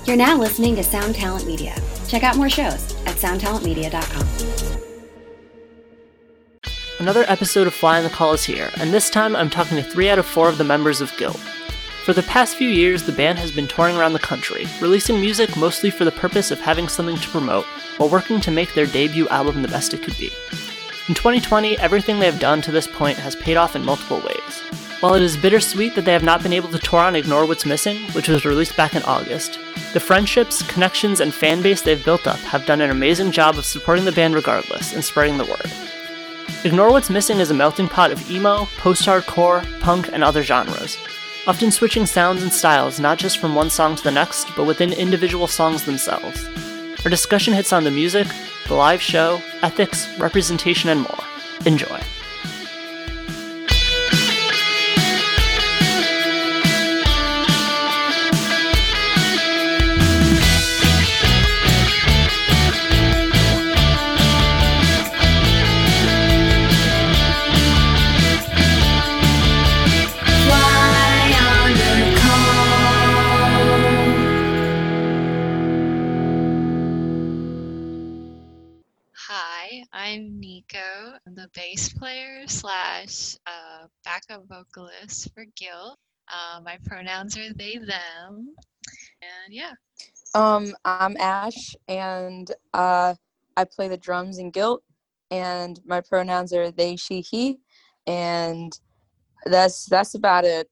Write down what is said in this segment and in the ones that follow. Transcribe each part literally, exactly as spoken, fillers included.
You're now listening to Sound Talent Media. Check out more shows at sound talent media dot com. Another episode of Flying the Call is here, and this time I'm talking to three out of four of the members of Guilt. For the past few years, the band has been touring around the country, releasing music mostly for the purpose of having something to promote, while working to make their debut album the best it could be. In twenty twenty, everything they have done to this point has paid off in multiple ways. While it is bittersweet that they have not been able to tour on Ignore What's Missing, which was released back in August, the friendships, connections, and fan base they've built up have done an amazing job of supporting the band regardless and spreading the word. Ignore What's Missing is a melting pot of emo, post-hardcore, punk, and other genres, often switching sounds and styles not just from one song to the next, but within individual songs themselves. Our discussion hits on the music, the live show, ethics, representation, and more. Enjoy. I'm Nico. I'm the bass player slash uh, backup vocalist for Guilt. Uh, my pronouns are they, them, and yeah. Um, I'm Ash, and uh, I play the drums in Guilt, and my pronouns are they, she, he, and that's that's about it.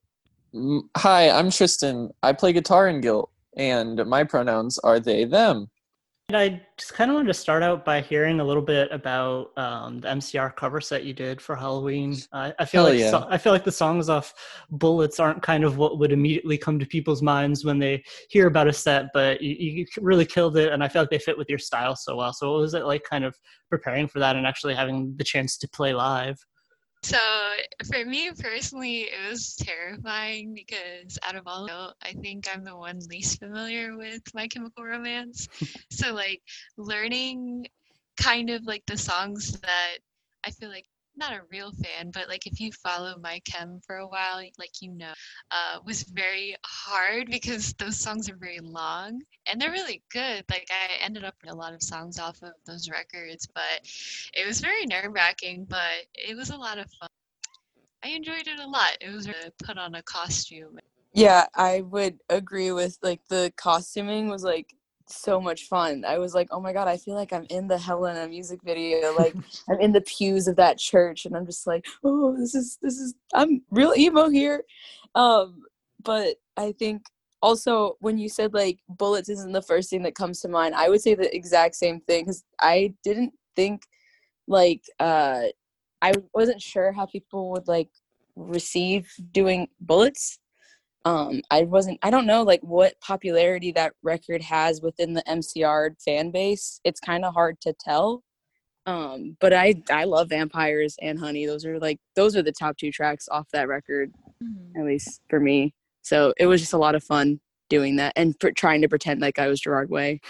Hi, I'm Tristan. I play guitar in Guilt, and my pronouns are they, them. And I just kind of wanted to start out by hearing a little bit about um, the M C R cover set you did for Halloween. Uh, I feel Hell like yeah. so- I feel like the songs off Bullets aren't kind of what would immediately come to people's minds when they hear about a set, but you, you really killed it, and I feel like they fit with your style so well. So what was it like kind of preparing for that and actually having the chance to play live? So for me personally, it was terrifying because out of all, I think I'm the one least familiar with My Chemical Romance. So like learning kind of like the songs that I feel like, not a real fan, but like if you follow My Chem for a while, like you know, uh, was very hard because those songs are very long and they're really good. Like I ended up with a lot of songs off of those records, but it was very nerve-wracking, but it was a lot of fun. I enjoyed it a lot. It was to put on a costume. Yeah, I would agree with like the costuming was like so much fun. I was like, oh my god, I feel like I'm in the Helena music video. Like I'm in the pews of that church, and I'm just like, oh, this is this is I'm real emo here. Um, but I think also when you said like Bullets isn't the first thing that comes to mind, I would say the exact same thing because I didn't think like uh, I wasn't sure how people would like receive doing Bullets. Um, I wasn't, I don't know like what popularity that record has within the M C R fan base. It's kind of hard to tell. Um, but I, I love Vampires and Honey. Those are like, those are the top two tracks off that record, mm-hmm. at least for me. So it was just a lot of fun doing that and pr- trying to pretend like I was Gerard Way.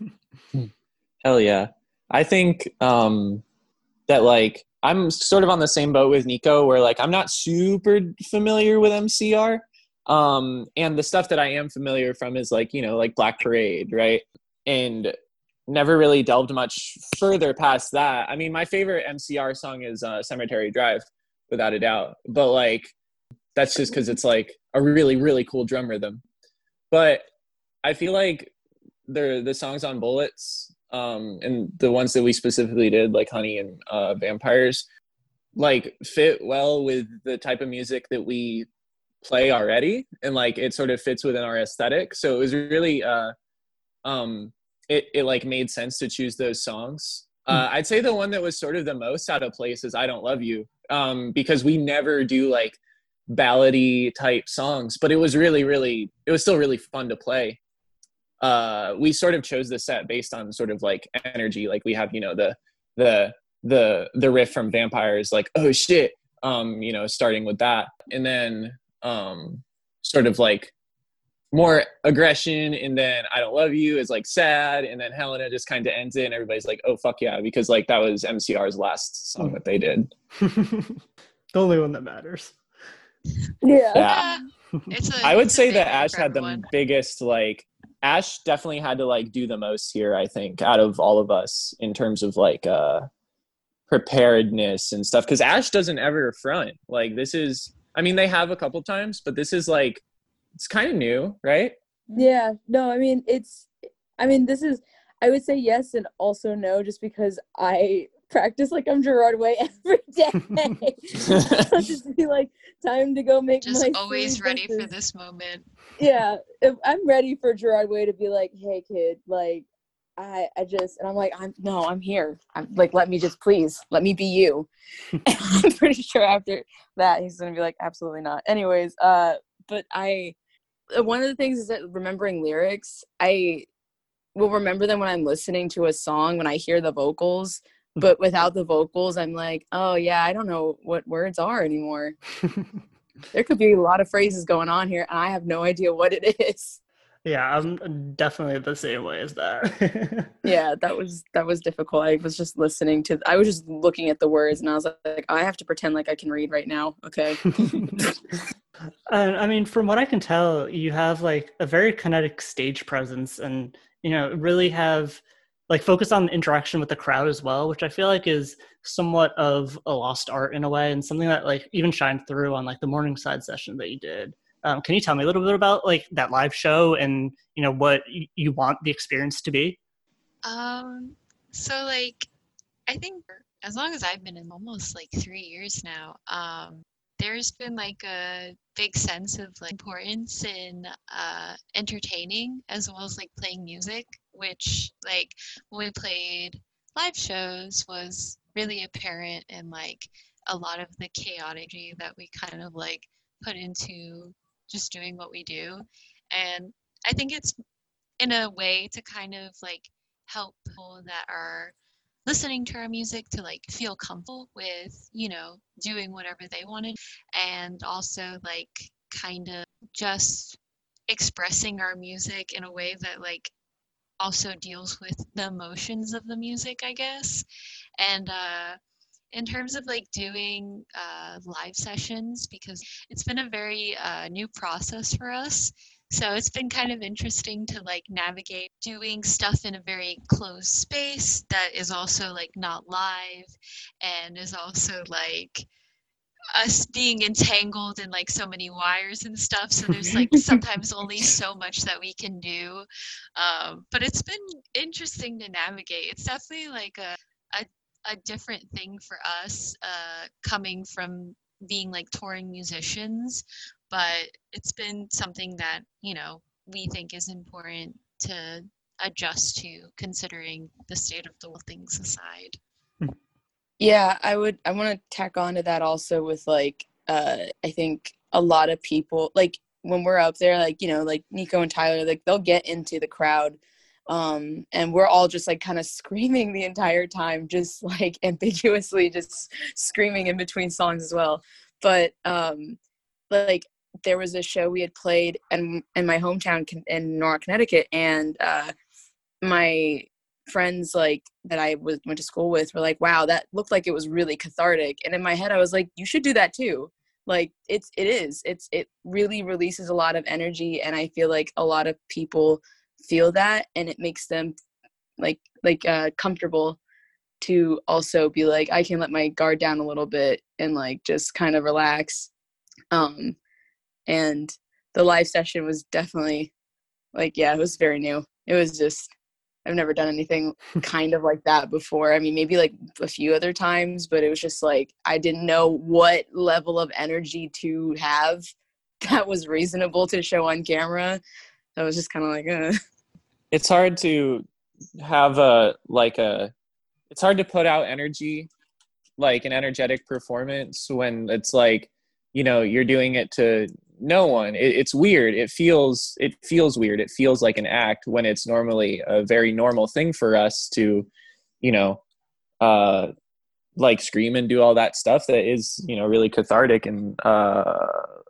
Hell yeah. I think, um, that like, I'm sort of on the same boat with Nico where like, I'm not super familiar with M C R. Um, and the stuff that I am familiar from is like, you know, like Black Parade, right? And never really delved much further past that. I mean, my favorite M C R song is uh, Cemetery Drive, without a doubt. But like, that's just because it's like a really, really cool drum rhythm. But I feel like the the songs on Bullets, um, and the ones that we specifically did, like Honey and uh, Vampires, like fit well with the type of music that we play already, and like it sort of fits within our aesthetic. So it was really uh um it, it like made sense to choose those songs. uh I'd say the one that was sort of the most out of place is I Don't Love You, um because we never do like ballady type songs, but it was really really it was still really fun to play. Uh we sort of chose the set based on sort of like energy. Like we have, you know, the the the the riff from Vampires, like oh shit, um you know, starting with that, and then um sort of like more aggression, and then I Don't Love You is like sad, and then Helena just kind of ends it and everybody's like, oh fuck yeah, because like that was M C R's last song that they did. The only one that matters. Yeah, yeah. It's a, I would it's say a that big Ash had the one. biggest like Ash definitely had to like do the most here, I think, out of all of us in terms of like uh preparedness and stuff, because Ash doesn't ever front. Like this is, I mean, they have a couple times, but this is like, it's kind of new, right? Yeah, no, I mean, it's, I mean, this is, I would say yes and also no, just because I practice like I'm Gerard Way every day. So just be like, time to go make Just my always three ready for dresses. this moment. Yeah, if I'm ready for Gerard Way to be like, hey kid, like, I, I just, and I'm like, I'm, no, I'm here. I'm like, let me just, please, let me be you. And I'm pretty sure after that, he's going to be like, absolutely not. Anyways, uh, but I, one of the things is that remembering lyrics, I will remember them when I'm listening to a song, when I hear the vocals, but without the vocals, I'm like, oh yeah, I don't know what words are anymore. There could be a lot of phrases going on here, and I have no idea what it is. Yeah, I'm definitely the same way as that. Yeah, that was that was difficult. I was just listening to, I was just looking at the words, and I was like, I have to pretend like I can read right now. Okay. And I mean, from what I can tell, you have like a very kinetic stage presence, and you know, really have like focus on interaction with the crowd as well, which I feel like is somewhat of a lost art in a way, and something that like even shined through on like the Morningside session that you did. Um, can you tell me a little bit about like that live show and, you know, what y- you want the experience to be? Um, so like, I think as long as I've been in almost like three years now, um, there's been like a big sense of like importance in uh, entertaining as well as like playing music, which like when we played live shows was really apparent in like a lot of the chaotic that we kind of like put into just doing what we do. And I think it's in a way to kind of like help people that are listening to our music to like feel comfortable with, you know, doing whatever they wanted, and also like kind of just expressing our music in a way that like also deals with the emotions of the music, I guess. And uh in terms of like doing uh, live sessions, because it's been a very uh, new process for us. So it's been kind of interesting to like navigate doing stuff in a very closed space that is also like not live, and is also like us being entangled in like so many wires and stuff. So there's like sometimes only so much that we can do. Um, but it's been interesting to navigate. It's definitely like a, a a different thing for us uh, coming from being like touring musicians, but it's been something that, you know, we think is important to adjust to, considering the state of the world, things aside. Yeah, I would, I want to tack on to that also with like, uh, I think a lot of people, like when we're up there, like, you know, like Nico and Tyler, like they'll get into the crowd. Um, and we're all just like kind of screaming the entire time, just like ambiguously just screaming in between songs as well. But um, like there was a show we had played in, in my hometown in Norwalk, Connecticut, and uh, my friends like that I was went to school with were like, wow, that looked like it was really cathartic. And in my head I was like, you should do that too. Like it's it is it's it really releases a lot of energy, and I feel like a lot of people feel that, and it makes them like like uh comfortable to also be like, I can let my guard down a little bit and like just kind of relax. Um and the live session was definitely like, yeah, it was very new. It was just, I've never done anything kind of like that before. I mean, maybe like a few other times, but it was just like, I didn't know what level of energy to have that was reasonable to show on camera. I was just kind of like, uh. It's hard to have a, like a, it's hard to put out energy, like an energetic performance when it's like, you know, you're doing it to no one. It, it's weird. It feels, it feels weird. It feels like an act when it's normally a very normal thing for us to, you know, uh, like scream and do all that stuff that is, you know, really cathartic. And, uh,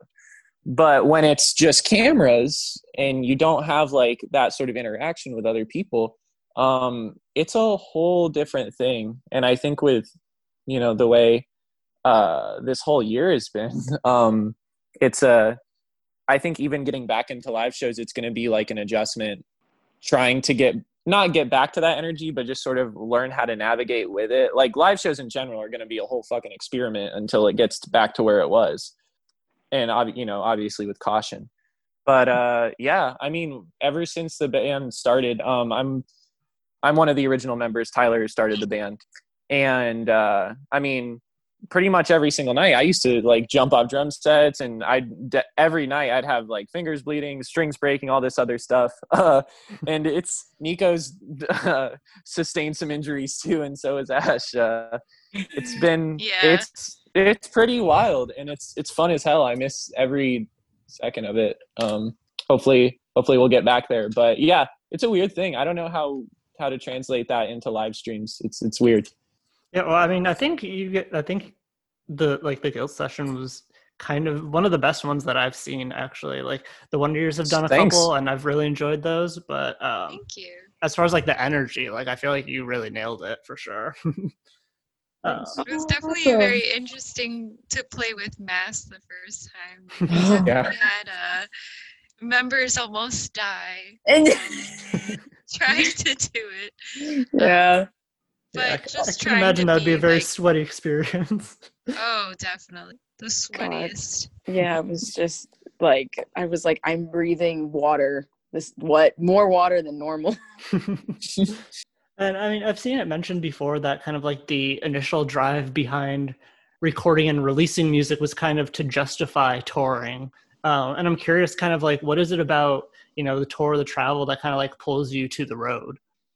but when it's just cameras and you don't have like that sort of interaction with other people, um, it's a whole different thing. And I think with, you know, the way uh, this whole year has been, um, it's a, I think even getting back into live shows, it's going to be like an adjustment trying to get not get back to that energy, but just sort of learn how to navigate with it. Like live shows in general are going to be a whole fucking experiment until it gets back to where it was. And, you know, obviously with caution. But uh, yeah, I mean, ever since the band started, um, I'm, I'm one of the original members. Tyler started the band. And uh, I mean, pretty much every single night I used to like jump off drum sets, and I'd every night I'd have like fingers bleeding, strings breaking, all this other stuff. Uh, and it's Nico's uh, sustained some injuries too. And so is Ash. Uh, it's been, Yeah. it's, it's pretty wild, and it's, it's fun as hell. I miss every second of it. Um, hopefully, hopefully we'll get back there, but yeah, it's a weird thing. I don't know how, how to translate that into live streams. It's, it's weird. Yeah, well, I mean, I think you get. I think the like the Guild session was kind of one of the best ones that I've seen. Actually, like the Wonder Years have done a Thanks. couple, and I've really enjoyed those. But um, Thank you. as far as like the energy, like I feel like you really nailed it for sure. uh, It was Oh, definitely awesome. very interesting to play with Mass the first time. Yeah. We had uh, members almost die And um, trying to do it. yeah. But yeah, I, just I can trying imagine to that would be a very like, sweaty experience. oh, definitely the sweatiest. Yeah, it was just like I was like, I'm breathing water. This what more water than normal. And I mean, I've seen it mentioned before that kind of like the initial drive behind recording and releasing music was kind of to justify touring. Um, and I'm curious, kind of like, what is it about, you know, the tour, the travel that kind of like pulls you to the road?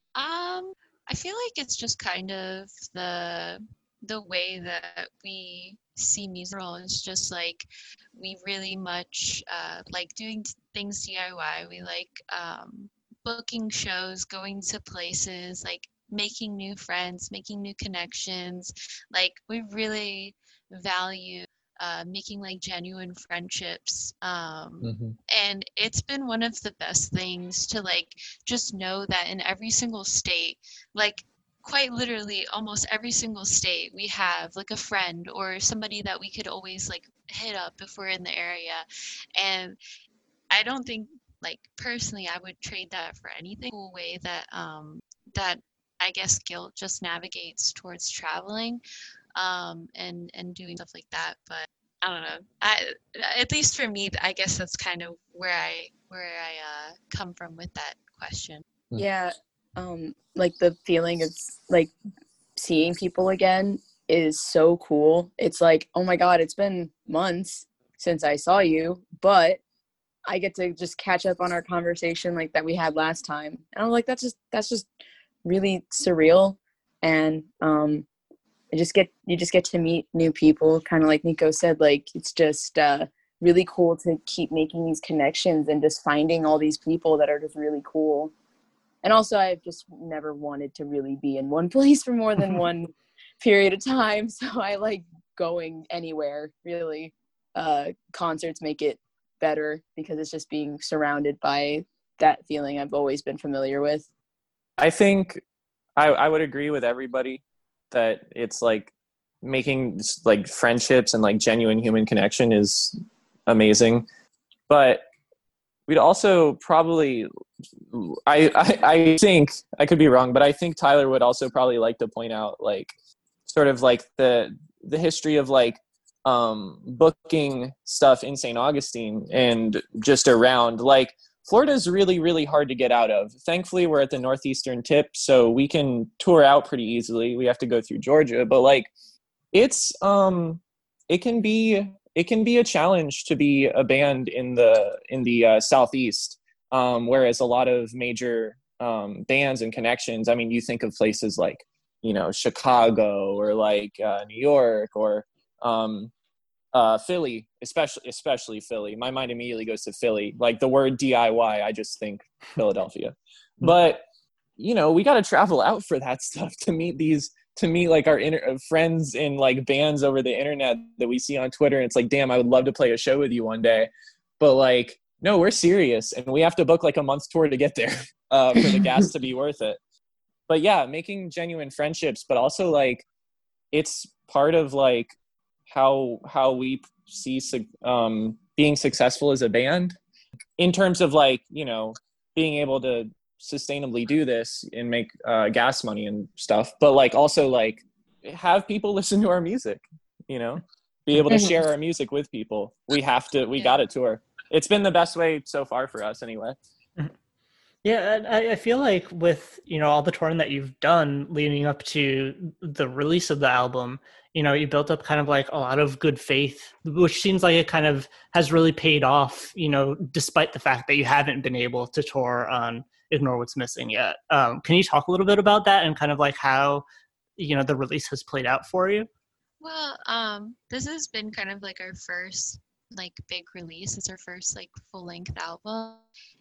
Um, I feel like it's just kind of the the way that we see music is just like we really much uh, like doing t- things D I Y. We like um, booking shows, going to places, like making new friends, making new connections. Like we really value uh, making like genuine friendships. Um, Mm-hmm. and it's been one of the best things to like just know that in every single state, like quite literally almost every single state, we have like a friend or somebody that we could always like hit up if we're in the area. And I don't think, like personally, I would trade that for anything. Cool way that um that I guess guilt just navigates towards traveling um and and doing stuff like that. But I don't know, I at least for me, I guess that's kind of where I where I uh come from with that question. Yeah. Um, like the feeling of like seeing people again is so cool. It's like, oh my God, it's been months since I saw you, but I get to just catch up on our conversation like that we had last time. And I'm like, that's just, that's just really surreal. And, um, I just get, you just get to meet new people. Kind of like Nico said, like, it's just, uh, really cool to keep making these connections and just finding all these people that are just really cool. And also, I've just never wanted to really be in one place for more than one period of time. So I like going anywhere, really. Uh, concerts make it better because it's just being surrounded by that feeling I've always been familiar with. I think I, I would agree with everybody that it's like making like friendships and like genuine human connection is amazing. But we'd also probably, I, I, I think, I could be wrong, but I think Tyler would also probably like to point out like sort of like the the history of like um, booking stuff in Saint Augustine and just around. Like Florida is really, really hard to get out of. Thankfully, we're at the northeastern tip, so we can tour out pretty easily. We have to go through Georgia, but like it's um, it can be it can be a challenge to be a band in the in the uh, southeast. Um, whereas a lot of major um, bands and connections, I mean, you think of places like you know Chicago or like uh, New York or um, uh, Philly, especially especially Philly. My mind immediately goes to Philly. Like the word D I Y, I just think Philadelphia. But you know, we got to travel out for that stuff to meet these, to meet like our inter- friends in like bands over the internet that we see on Twitter. And it's like, damn, I would love to play a show with you one day. But like, no, we're serious, and we have to book like a month's tour to get there uh, for the gas to be worth it. But yeah, making genuine friendships, but also like it's part of like how how we see su- um, being successful as a band in terms of like, you know, being able to sustainably do this and make uh, gas money and stuff, but like also like have people listen to our music, you know, be able to Mhm. share our music with people. We have to, we Yeah. got to tour. It's been the best way so far for us anyway. Yeah, and I, I feel like with, you know, all the touring that you've done leading up to the release of the album, you know, you built up kind of like a lot of good faith, which seems like it kind of has really paid off, you know, despite the fact that you haven't been able to tour on Ignore What's Missing yet. Um, can you talk a little bit about that and kind of like how, you know, the release has played out for you? Well, um, this has been kind of like our first like big release. It's our first like full length album,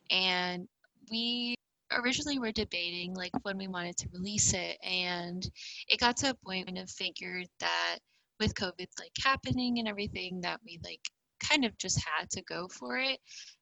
and we originally were debating like when we wanted to release it, and it got to a point when I figured that with COVID like happening and everything that we like kind of just had to go for it,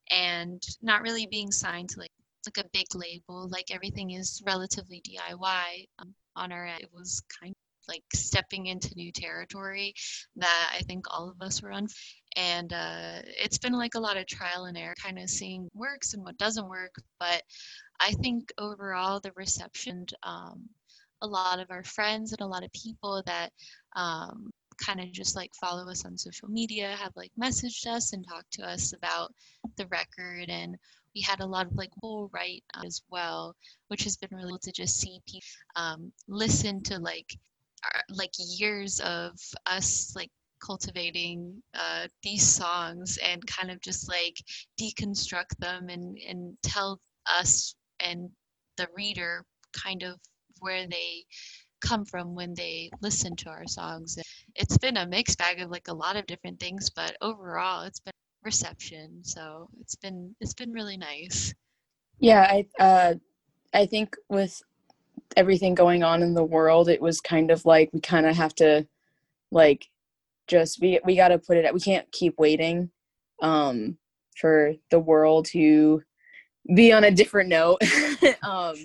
and not really being signed to like like a big label. Like everything is relatively D I Y um, on our end. It was kind of like stepping into new territory that I think all of us were on. And uh, it's been like a lot of trial and error, kind of seeing what works and what doesn't work. But I think overall the reception, um, a lot of our friends and a lot of people that um, kind of just like follow us on social media have like messaged us and talked to us about the record. And we had a lot of like full write as well, which has been really cool to just see people um, listen to like our, like years of us like cultivating uh, these songs and kind of just like deconstruct them and and tell us and the reader kind of where they come from when they listen to our songs. It's been a mixed bag of like a lot of different things, but overall it's been reception, so it's been it's been really nice. Yeah, I uh, I think with everything going on in the world, it was kind of like we kind of have to like just we we got to put it. We can't keep waiting um, for the world to be on a different note. um,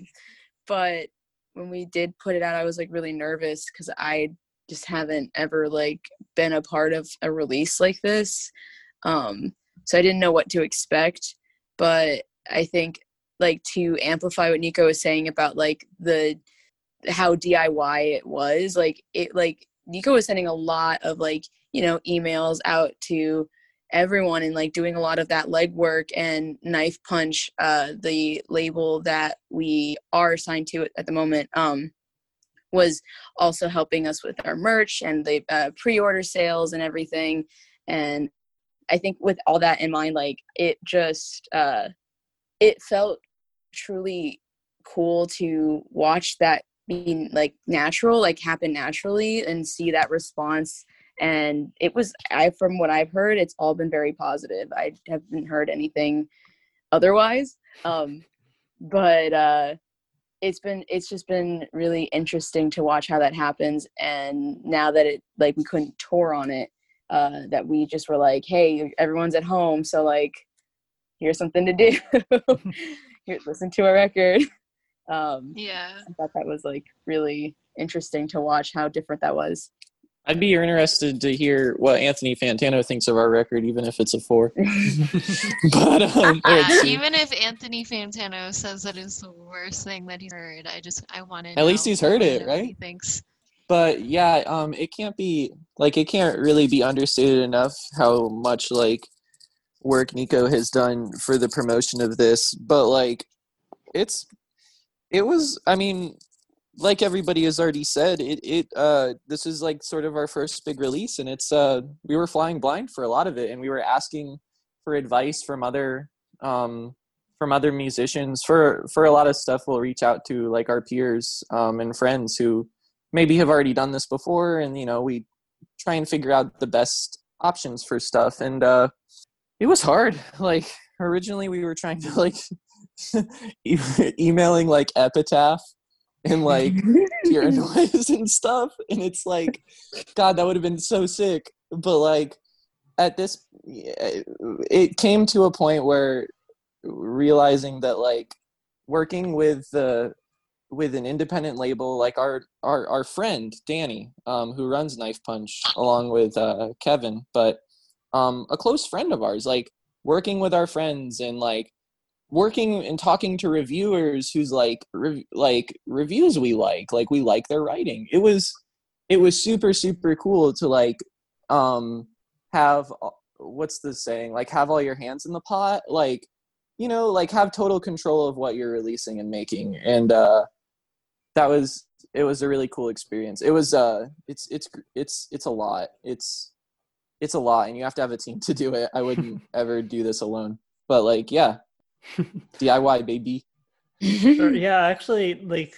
but when we did put it out, I was like really nervous because I just haven't ever like been a part of a release like this. Um, so I didn't know what to expect, but I think like to amplify what Nico was saying about like the how D I Y it was, like it like Nico was sending a lot of like, you know, emails out to everyone and like doing a lot of that legwork. And Knife Punch, uh, the label that we are signed to at the moment, um, was also helping us with our merch and the uh, pre-order sales and everything. And I think with all that in mind, like it just, uh, it felt truly cool to watch that being like natural, like happen naturally and see that response. And it was, I, from what I've heard, it's all been very positive. I haven't heard anything otherwise. Um, but uh, it's been, it's just been really interesting to watch how that happens. And now that it, like we couldn't tour on it, uh, that we just were like, hey, everyone's at home, so like here's something to do. Here, listen to a record. Um, Yeah. I thought that was like really interesting to watch how different that was. I'd be interested to hear what Anthony Fantano thinks of our record, even if it's a four. But um, Uh, even if Anthony Fantano says that it's the worst thing that he's heard, I just I want to. At least he's heard it, what he right? thinks. But yeah, um, it can't be like it can't really be understated enough how much like work Nico has done for the promotion of this. But like, it's it was. I mean, like everybody has already said, it it uh this is like sort of our first big release, and it's uh we were flying blind for a lot of it, and we were asking for advice from other um from other musicians for for a lot of stuff. We'll reach out to like our peers um and friends who maybe have already done this before, and you know we try and figure out the best options for stuff. And uh it was hard. Like originally we were trying to like e- emailing like Epitaph and like Pure Noise and stuff, and it's like, God, that would have been so sick. But like at this, it came to a point where realizing that like working with the with an independent label, like our our our friend Danny, um, who runs Knife Punch, along with uh, Kevin, but um, a close friend of ours, like working with our friends and like working and talking to reviewers whose like re- like reviews we like like we like their writing. It was it was super super cool to like um have what's the saying, like have all your hands in the pot, like, you know, like have total control of what you're releasing and making. And uh that was it was a really cool experience. It was uh it's it's it's it's a lot. It's it's a lot, and you have to have a team to do it. I wouldn't ever do this alone. But like, yeah. D I Y, baby. Sure. Yeah, actually, like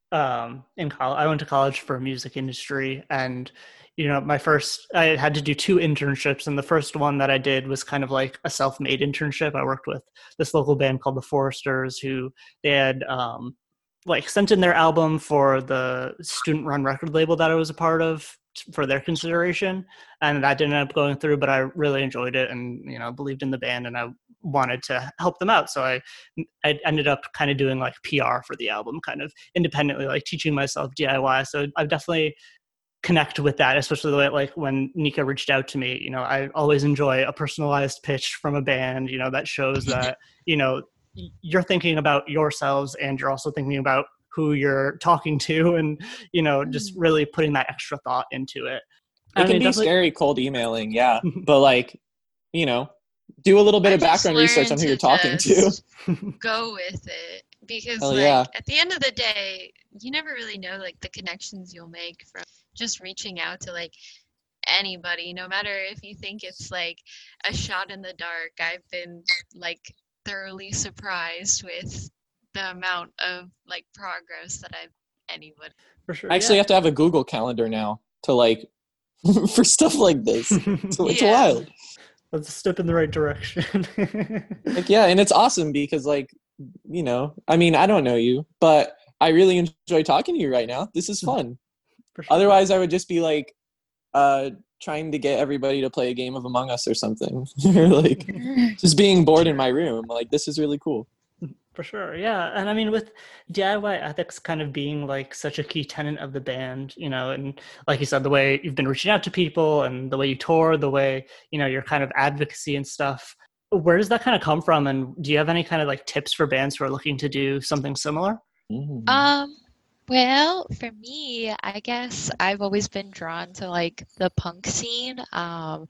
um, in college, I went to college for music industry, and you know, my first, I had to do two internships, and the first one that I did was kind of like a self-made internship. I worked with this local band called the Foresters, who they had um, like sent in their album for the student-run record label that I was a part of for their consideration, and that didn't end up going through, but I really enjoyed it, and you know, believed in the band, and I wanted to help them out. So I I ended up kind of doing like P R for the album, kind of independently, like teaching myself D I Y. So I've definitely connect with that, especially the way, like when Nika reached out to me, you know, I always enjoy a personalized pitch from a band, you know, that shows that, you know, you're thinking about yourselves and you're also thinking about who you're talking to, and, you know, just really putting that extra thought into it. It I can mean, be definitely- scary cold emailing, yeah. But like, you know, do a little bit I of background just research on who learned you're to talking to. just go with it, because Hell like yeah. at the end of the day, you never really know like the connections you'll make from just reaching out to like anybody, no matter if you think it's like a shot in the dark. I've been like thoroughly surprised with the amount of like progress that I've anybody. For sure. I actually yeah. have to have a Google Calendar now to like for stuff like this. So it's Yeah. wild. That's a step in the right direction. Like, yeah, and it's awesome because like, you know, I mean, I don't know you, but I really enjoy talking to you right now. This is fun. For sure. Otherwise, I would just be like uh trying to get everybody to play a game of Among Us or something. Or like just being bored in my room. Like, this is really cool. For sure, yeah. And I mean, with D I Y ethics kind of being like such a key tenet of the band, you know, and like you said, the way you've been reaching out to people and the way you tour, the way, you know, your kind of advocacy and stuff, where does that kind of come from? And do you have any kind of like tips for bands who are looking to do something similar? Mm. Um, well, for me, I guess I've always been drawn to like the punk scene. Um,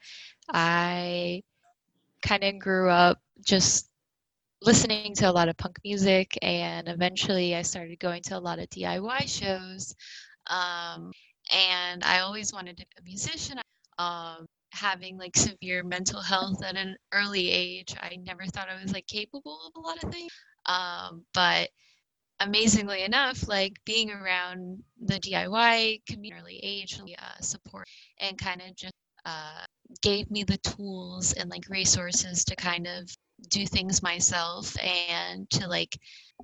I kind of grew up just listening to a lot of punk music, and eventually I started going to a lot of D I Y shows. Um, and I always wanted to be a musician. Um, having like severe mental health at an early age, I never thought I was like capable of a lot of things. Um, but amazingly enough, like being around the D I Y community early age, uh, support, and kind of just uh, gave me the tools and like resources to kind of do things myself and to like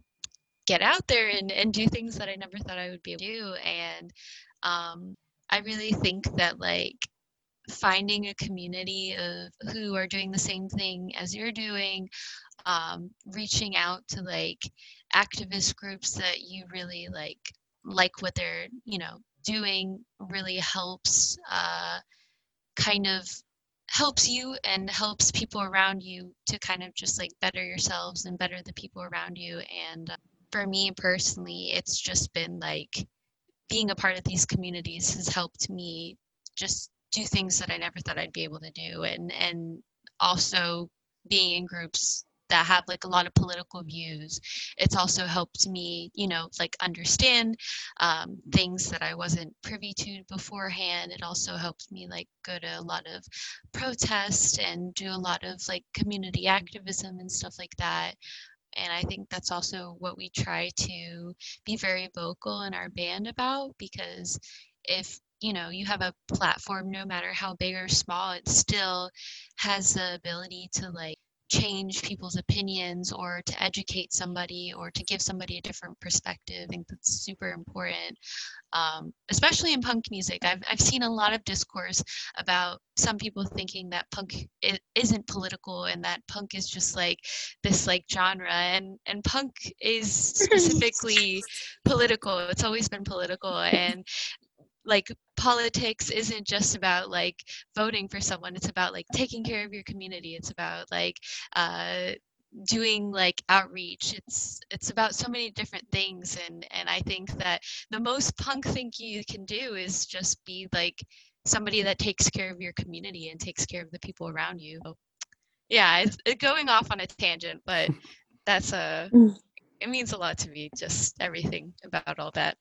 get out there and, and do things that I never thought I would be able to do. And um, I really think that like finding a community of who are doing the same thing as you're doing, um, reaching out to like activist groups that you really like like what they're, you know, doing really helps uh, kind of helps you and helps people around you to kind of just like better yourselves and better the people around you. And uh, for me personally, it's just been like being a part of these communities has helped me just do things that I never thought I'd be able to do. And, and also being in groups that have like a lot of political views, it's also helped me, you know, like understand um, things that I wasn't privy to beforehand. It also helped me like go to a lot of protests and do a lot of like community activism and stuff like that. And I think that's also what we try to be very vocal in our band about, because if you know you have a platform, no matter how big or small, it still has the ability to like change people's opinions or to educate somebody or to give somebody a different perspective. I think that's super important, um, especially in punk music. I've, I've seen a lot of discourse about some people thinking that punk it isn't political and that punk is just like this like genre, and, and punk is specifically political. It's always been political, and like politics isn't just about like voting for someone. It's about like taking care of your community. It's about like uh doing like outreach. It's it's about so many different things, and and I think that the most punk thing you can do is just be like somebody that takes care of your community and takes care of the people around you. So, yeah, it's, it's going off on a tangent, but that's a it means a lot to me, just everything about all that.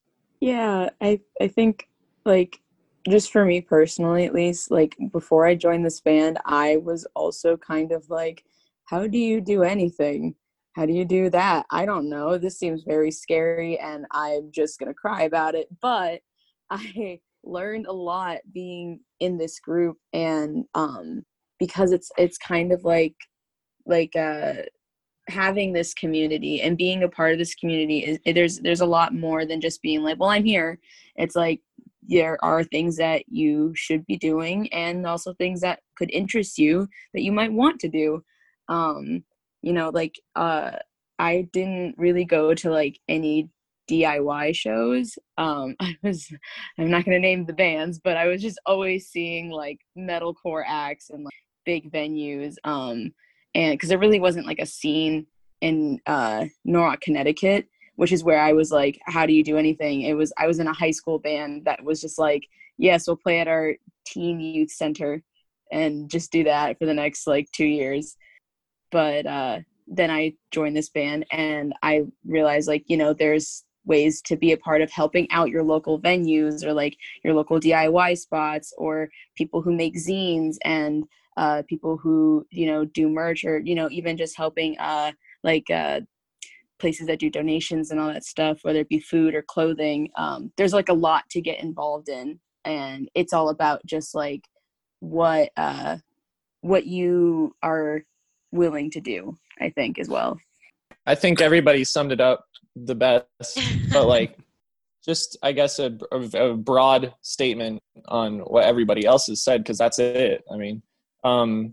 Yeah, I I think like just for me personally, at least, like before I joined this band, I was also kind of like, how do you do anything? How do you do that? I don't know. This seems very scary and I'm just going to cry about it. But I learned a lot being in this group, and um, because it's it's kind of like like uh, having this community and being a part of this community is there's there's a lot more than just being like, well, I'm here. It's like there are things that you should be doing and also things that could interest you that you might want to do. Um, you know, like uh, I didn't really go to like any D I Y shows. Um, I was, I'm not going to name the bands, but I was just always seeing like metalcore acts and like big venues. Um, and because there really wasn't like a scene in uh, Norwalk, Connecticut, which is where I was like, how do you do anything? It was, I was in a high school band that was just like, yes, we'll play at our teen youth center and just do that for the next like two years. But uh, then I joined this band and I realized like, you know, there's ways to be a part of helping out your local venues or like your local D I Y spots or people who make zines and uh, people who, you know, do merch or, you know, even just helping uh, like uh, places that do donations and all that stuff, whether it be food or clothing. Um, there's like a lot to get involved in, and it's all about just like what uh, what you are willing to do, I think, as well. I think everybody summed it up the best, but like just I guess a, a, a broad statement on what everybody else has said, because that's it. I mean, um,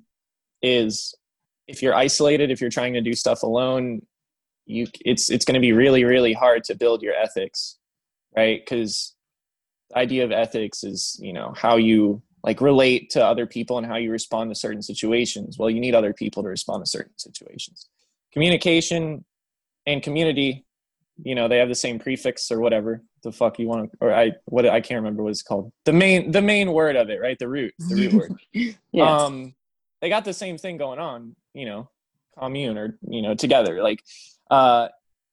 is if you're isolated, if you're trying to do stuff alone, you it's it's going to be really really hard to build your ethics, right? Because the idea of ethics is, you know, how you like relate to other people and how you respond to certain situations. Well, you need other people to respond to certain situations. Communication and community, you know, they have the same prefix or whatever the fuck you want to, or I what I can't remember what it's called. The main the main word of it, right? The root, the root word. Yes. Um, they got the same thing going on, you know, commune or, you know, together, like, uh,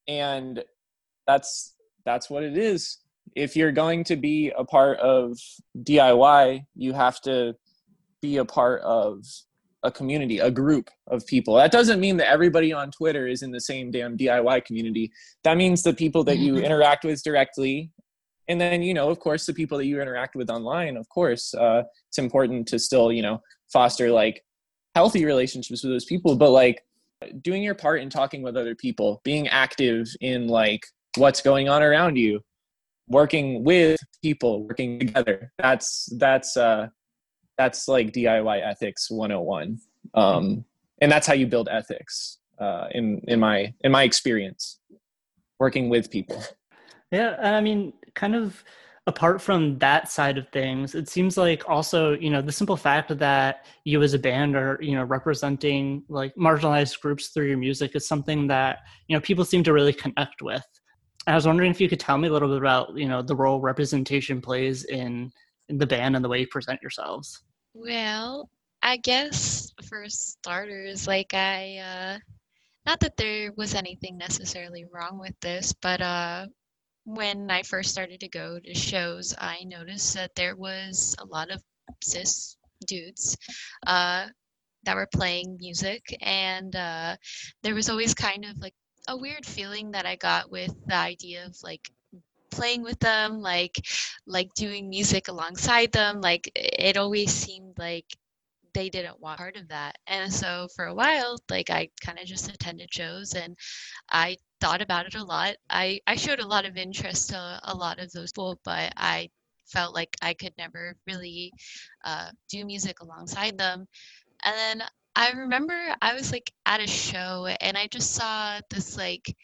and that's that's what it is. If you're going to be a part of D I Y, you have to be a part of a community, a group of people. That doesn't mean that everybody on Twitter is in the same damn D I Y community. That means the people that you interact with directly. And then, you know, of course, the people that you interact with online, of course, uh, it's important to still, you know, foster like healthy relationships with those people. But like doing your part in talking with other people, being active in like what's going on around you, working with people, working together. That's, that's, uh, that's like D I Y ethics one oh one. Um, and that's how you build ethics, uh, in, in my, in my experience, working with people. Yeah. And I mean, kind of apart from that side of things, it seems like also, you know, the simple fact that you as a band are, you know, representing like marginalized groups through your music is something that, you know, people seem to really connect with. I was wondering if you could tell me a little bit about, you know, the role representation plays in, in the band and the way you present yourselves. Well, I guess for starters, like I, uh, not that there was anything necessarily wrong with this, but uh, when I first started to go to shows, I noticed that there was a lot of cis dudes uh, that were playing music, and uh, there was always kind of like a weird feeling that I got with the idea of like playing with them, like like doing music alongside them. Like it always seemed like they didn't want part of that. And so for a while, like I kind of just attended shows and I thought about it a lot. I, I showed a lot of interest to a lot of those people, but I felt like I could never really uh, do music alongside them. And then I remember I was like at a show and I just saw this like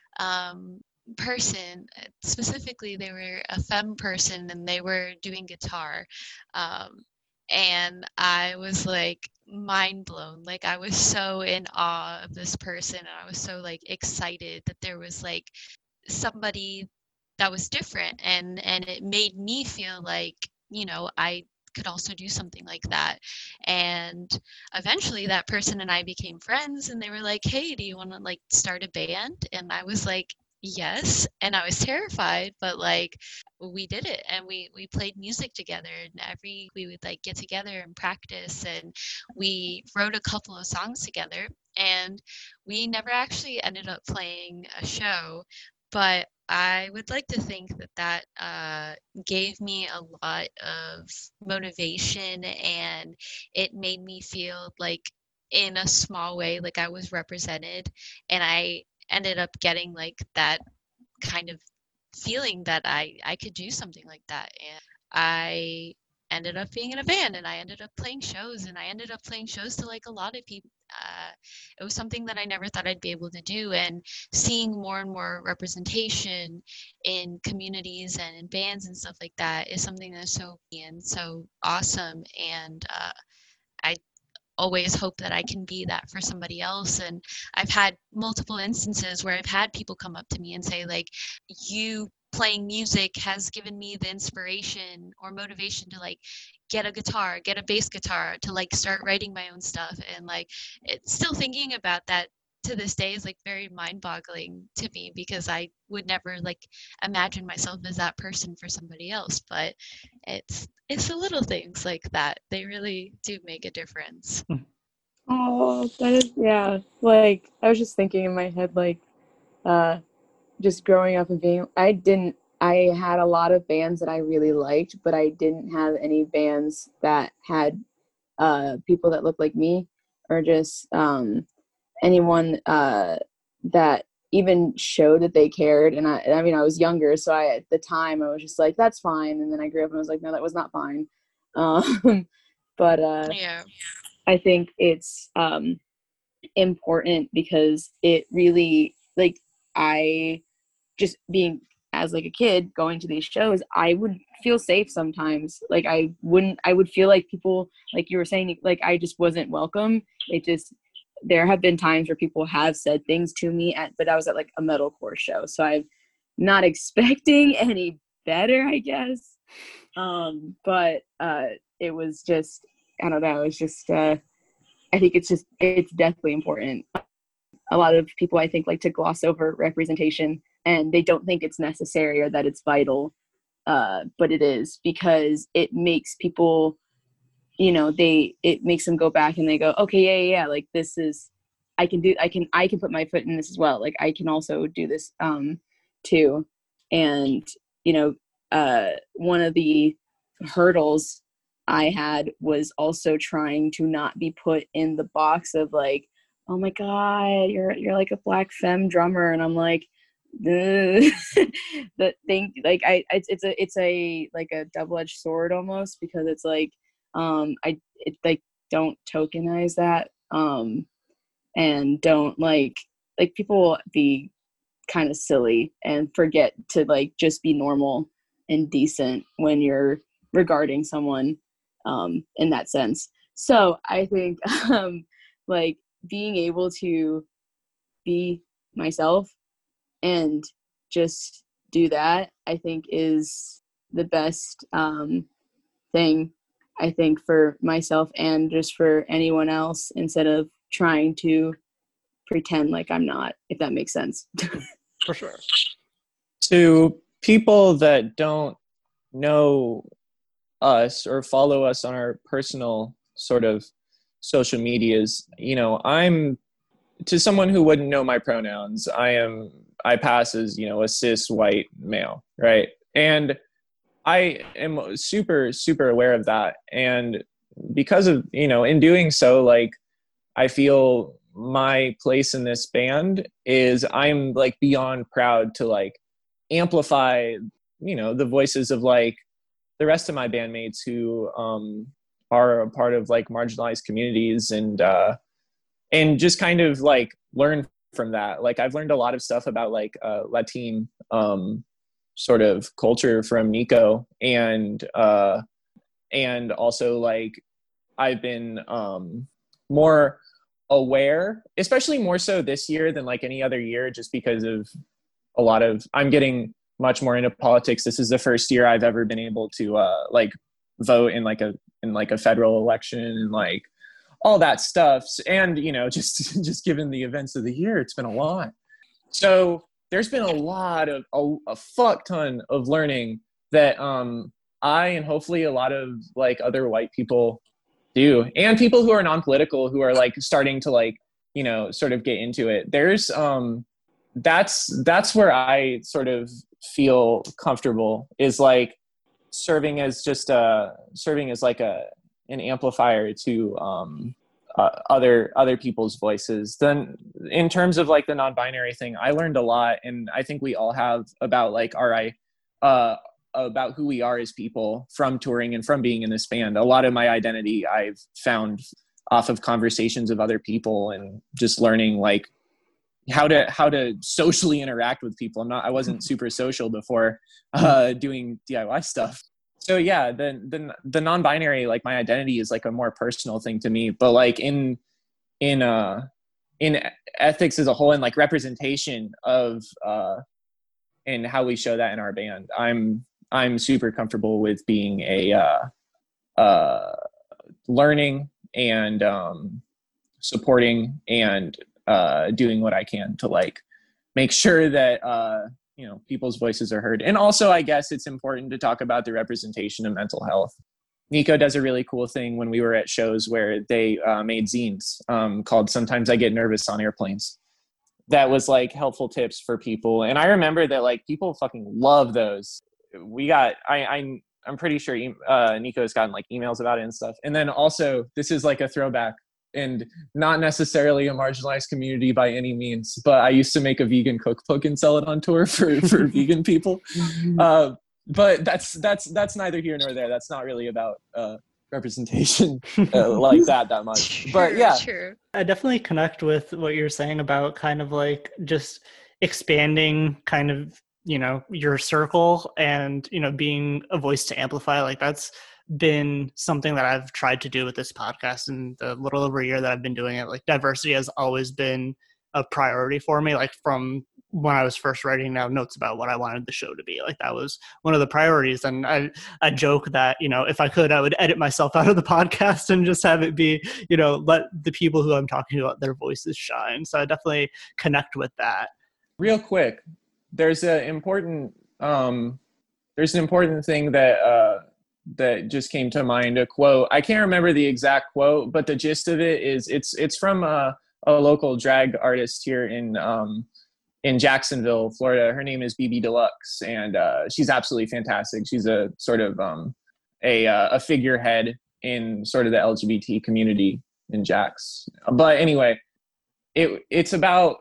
um, person, specifically they were a femme person and they were doing guitar. Um, and I was like, mind blown. Like I was so in awe of this person, and I was so like excited that there was like somebody that was different, and and it made me feel like, you know, I could also do something like that. And eventually that person and I became friends, and they were like, hey, do you want to like start a band? And I was like, yes. And I was terrified, but like we did it, and we we played music together, and every we would like get together and practice, and we wrote a couple of songs together, and we never actually ended up playing a show. But I would like to think that that uh, gave me a lot of motivation, and it made me feel like in a small way like I was represented, and I ended up getting like that kind of feeling that I I could do something like that. And I ended up being in a band, and I ended up playing shows, and I ended up playing shows to like a lot of people. Uh, it was something that I never thought I'd be able to do, and seeing more and more representation in communities and in bands and stuff like that is something that's so and so awesome. And uh, I always hope that I can be that for somebody else. And I've had multiple instances where I've had people come up to me and say like, you playing music has given me the inspiration or motivation to like get a guitar, get a bass guitar, to like start writing my own stuff. And like, it's still thinking about that to this day is like very mind-boggling to me, because I would never like imagine myself as that person for somebody else. But it's it's the little things like that, they really do make a difference. Oh, that is, yeah. Like, I was just thinking in my head, like, uh, just growing up and being, I didn't, I had a lot of bands that I really liked, but I didn't have any bands that had uh, people that looked like me, or just um, anyone uh, that even showed that they cared. And I, I mean, I was younger, so I, at the time, I was just like, that's fine. And then I grew up and I was like, no, that was not fine. Um, but uh, Yeah. I think it's um, important because it really, like, I just being as like a kid going to these shows, I would feel safe sometimes. Like I wouldn't, I would feel like people, like you were saying, like I just wasn't welcome. It just, there have been times where people have said things to me at, but I was at like a metalcore show. So I'm not expecting any better, I guess. Um, but uh, it was just, I don't know. It's just, uh, I think it's just, it's definitely important. A lot of people, I think, like to gloss over representation, and they don't think it's necessary or that it's vital. Uh, but it is, because it makes people, you know, they, it makes them go back and they go, okay, yeah, yeah, yeah, like this is, I can do, I can, I can put my foot in this as well. Like I can also do this um, too. And, you know, uh, one of the hurdles I had was also trying to not be put in the box of like, oh my God, you're, you're like a black femme drummer. And I'm like, the thing, like I, it's, it's a, it's a, like a double-edged sword almost, because it's like, um, I, it like, don't tokenize that. Um, and don't like, like people will be kind of silly and forget to like, just be normal and decent when you're regarding someone, um, in that sense. So I think, um, like being able to be myself and just do that, I think is the best um, thing, I think, for myself and just for anyone else, instead of trying to pretend like I'm not, if that makes sense. For sure. To people that don't know us or follow us on our personal sort of social medias, you know, I'm, to someone who wouldn't know my pronouns, I am, I pass as, you know, a cis white male, right? And I am super, super aware of that. And because of, you know, in doing so, like, I feel my place in this band is I'm like beyond proud to like amplify, you know, the voices of like the rest of my bandmates who um, are a part of like marginalized communities, and, uh, and just kind of like learn from that. Like I've learned a lot of stuff about like uh, Latin um, sort of culture from Nico, and uh, and also like I've been um, more aware, especially more so this year than like any other year, just because of a lot of, I'm getting much more into politics. This is the first year I've ever been able to uh, like vote in like a, in like a federal election and like all that stuff. And, you know, just, just given the events of the year, it's been a lot. So there's been a lot of, a, a fuck ton of learning that um, I, and hopefully a lot of like other white people do, and people who are non-political who are like starting to like, you know, sort of get into it. There's, um, that's, that's where I sort of feel comfortable, is like serving as just a, serving as like a, an amplifier to um, uh, other, other people's voices. Then in terms of like the non-binary thing, I learned a lot, and I think we all have, about like our, uh, about who we are as people from touring and from being in this band. A lot of my identity I've found off of conversations of other people and just learning like how to, how to socially interact with people. I'm not, I wasn't super social before uh, doing D I Y stuff. So yeah, the, the, the non-binary, like my identity is like a more personal thing to me, but like in, in, uh, in ethics as a whole, and like representation of, uh, and how we show that in our band, I'm, I'm super comfortable with being a uh, uh, learning and um, supporting and uh, doing what I can to like make sure that uh, you know, people's voices are heard. And also, I guess it's important to talk about the representation of mental health. Nico does a really cool thing when we were at shows where they uh, made zines um, called "Sometimes I Get Nervous on Airplanes." That was like helpful tips for people, and I remember that like people fucking love those. We got, I, I, I'm pretty sure uh, Nico's gotten like emails about it and stuff. And then also, this is like a throwback, and not necessarily a marginalized community by any means, but I used to make a vegan cookbook and sell it on tour for, for vegan people. Uh, but that's, that's, that's neither here nor there. That's not really about uh, representation uh, like that, that much. True, but yeah. true. I definitely connect with what you're saying about kind of like just expanding kind of, you know, your circle and, you know, being a voice to amplify. Like that's been something that I've tried to do with this podcast in the little over a year that I've been doing it. Like diversity has always been a priority for me. Like from when I was first writing down notes about what I wanted the show to be, like that was one of the priorities. And I, I joke that, you know, if I could, I would edit myself out of the podcast and just have it be, you know, let the people who I'm talking to, let their voices shine. So I definitely connect with that. Real quick, there's an important um, there's an important thing that uh, that just came to mind. A quote. I can't remember the exact quote, but the gist of it is it's it's from a, a local drag artist here in um, in Jacksonville, Florida. Her name is B B Deluxe, and uh, she's absolutely fantastic. She's a sort of um, a uh, a figurehead in sort of the L G B T community in Jax. But anyway, it it's about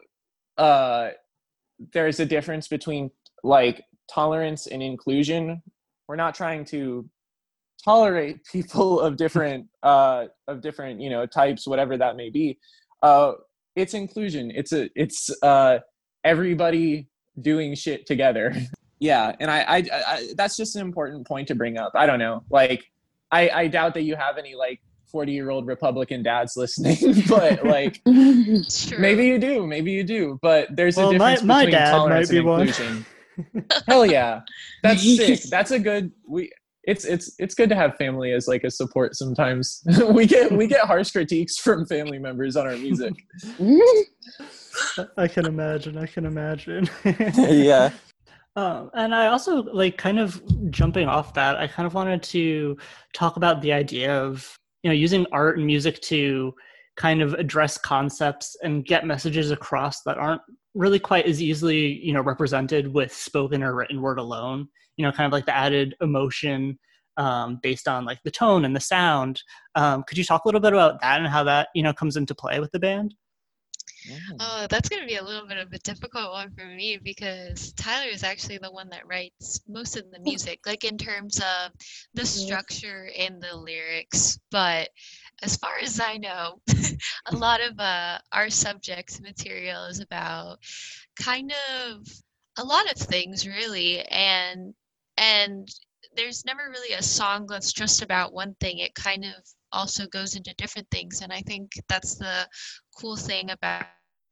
uh, there's a difference between like tolerance and inclusion. We're not trying to tolerate people of different uh, of different you know types, whatever that may be. Uh, it's inclusion. It's a it's uh, everybody doing shit together. Yeah, and I, I, I that's just an important point to bring up. I don't know, like I, I doubt that you have any like forty year old Republican dads listening, but like maybe you do, maybe you do. But there's well, a difference my, my between dad tolerance might be and one. inclusion. Hell yeah, that's sick. That's a good. We it's it's it's good to have family as like a support. Sometimes we get we get harsh critiques from family members on our music. I can imagine. I can imagine. Yeah. Um, and I also like kind of jumping off that, I kind of wanted to talk about the idea of, you know, using art and music to kind of address concepts and get messages across that aren't really quite as easily, you know, represented with spoken or written word alone, you know, kind of like the added emotion um, based on like the tone and the sound. Um, could you talk a little bit about that and how that, you know, comes into play with the band? Oh, that's going to be a little bit of a difficult one for me because Tyler is actually the one that writes most of the music, like in terms of the structure and the lyrics. But as far as I know, a lot of uh, our subject material is about kind of a lot of things, really. And and there's never really a song that's just about one thing. It kind of also goes into different things, and I think that's the cool thing about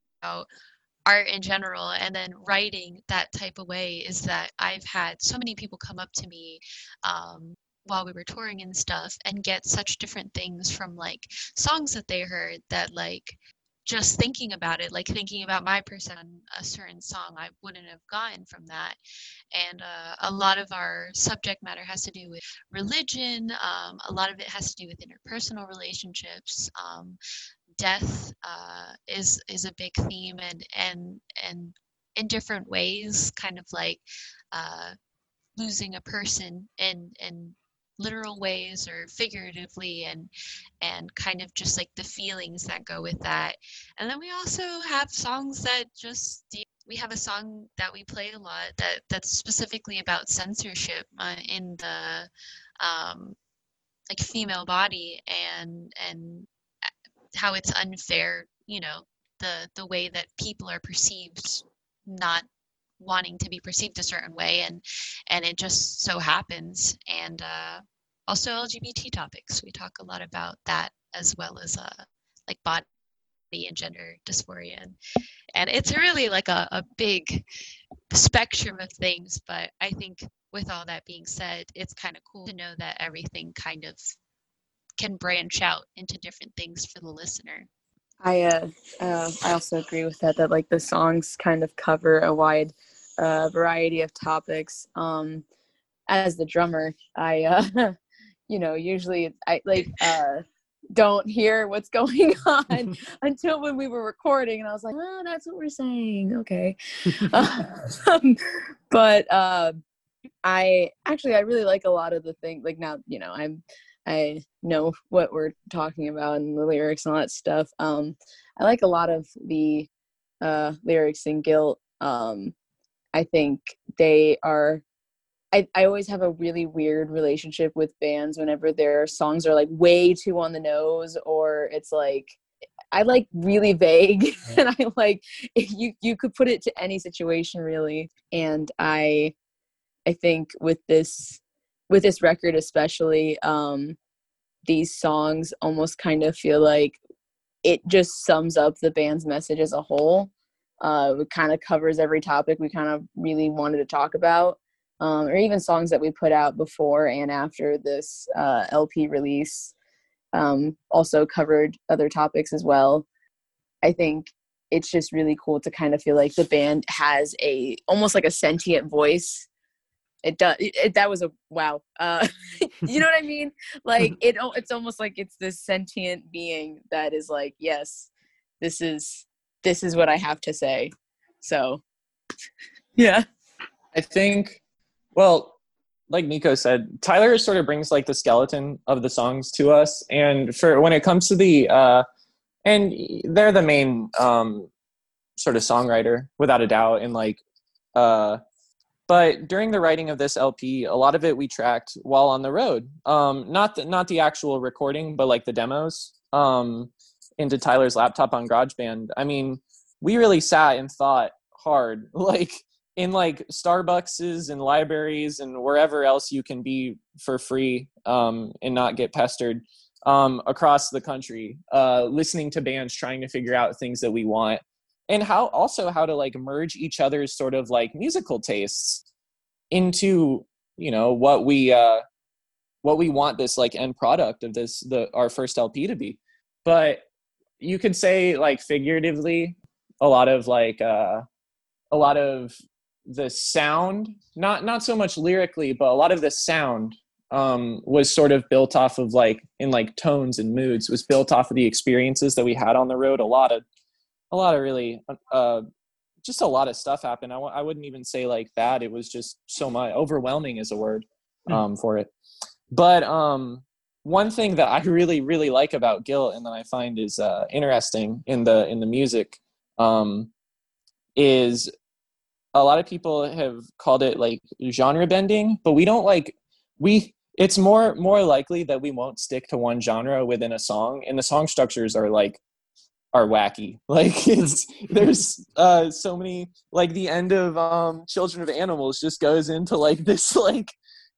art in general, and then writing that type of way, is that I've had so many people come up to me um, while we were touring and stuff and get such different things from like songs that they heard, that like just thinking about it, like thinking about my person on a certain song, I wouldn't have gotten from that. And uh, a lot of our subject matter has to do with religion. Um, a lot of it has to do with interpersonal relationships. Um, death uh, is is a big theme, and and and in different ways, kind of like uh, losing a person in in literal ways or figuratively, and and kind of just like the feelings that go with that. And then we also have songs that just we have a song that we play a lot that that's specifically about censorship uh, in the um, like female body, and and how it's unfair, you know, the the way that people are perceived, not wanting to be perceived a certain way, and and it just so happens. And uh, also L G B T topics, we talk a lot about that, as well as uh, like body and gender dysphoria, and, and it's really like a, a big spectrum of things. But I think with all that being said, it's kind of cool to know that everything kind of can branch out into different things for the listener. I uh, uh, I also agree with that, that like the songs kind of cover a wide uh, variety of topics. Um, as the drummer, I, uh, you know, usually I like uh, don't hear what's going on until when we were recording, and I was like, oh, that's what we're saying. Okay. um, but uh, I actually, I really like a lot of the things, like now, you know, I'm, I know what we're talking about and the lyrics and all that stuff. Um, I like a lot of the uh, lyrics in Guilt. Um, I think they are, I, I always have a really weird relationship with bands whenever their songs are like way too on the nose, or it's like, I like really vague, and I like, you, you could put it to any situation really. And I, I think with this, with this record especially, um, these songs almost kind of feel like it just sums up the band's message as a whole. Uh, it kind of covers every topic we kind of really wanted to talk about, um, or even songs that we put out before and after this uh, L P release um, also covered other topics as well. I think it's just really cool to kind of feel like the band has a almost like a sentient voice. It does. It, it, that was a wow. Uh, you know what I mean? Like it. It's almost like it's this sentient being that is like, yes, this is this is what I have to say. So, yeah. I think, well, like Nico said, Tyler sort of brings like the skeleton of the songs to us, and for when it comes to the, uh, and they're the main um, sort of songwriter without a doubt, and like. Uh, But during the writing of this L P, a lot of it we tracked while on the road. Um, not the, not the actual recording, but like the demos um, into Tyler's laptop on GarageBand. I mean, we really sat and thought hard, like in like Starbuckses and libraries and wherever else you can be for free um, and not get pestered um, across the country, uh, listening to bands, trying to figure out things that we want. And how also how to like merge each other's sort of like musical tastes into, you know, what we uh, what we want this like end product of this the our first L P to be. But you could say like figuratively, a lot of like uh, a lot of the sound, not not so much lyrically, but a lot of the sound um, was sort of built off of like in like tones and moods was built off of the experiences that we had on the road. A lot of A lot of really, uh, just a lot of stuff happened. I w- I wouldn't even say like that. It was just so much. Overwhelming is a word um, for it. But um, one thing that I really, really like about Guilt, and that I find is uh, interesting in the in the music, um, is a lot of people have called it like genre bending, but we don't like we. It's more more likely that we won't stick to one genre within a song, and the song structures are like. are wacky. Like it's there's uh so many, like the end of um Children of Animals just goes into like this like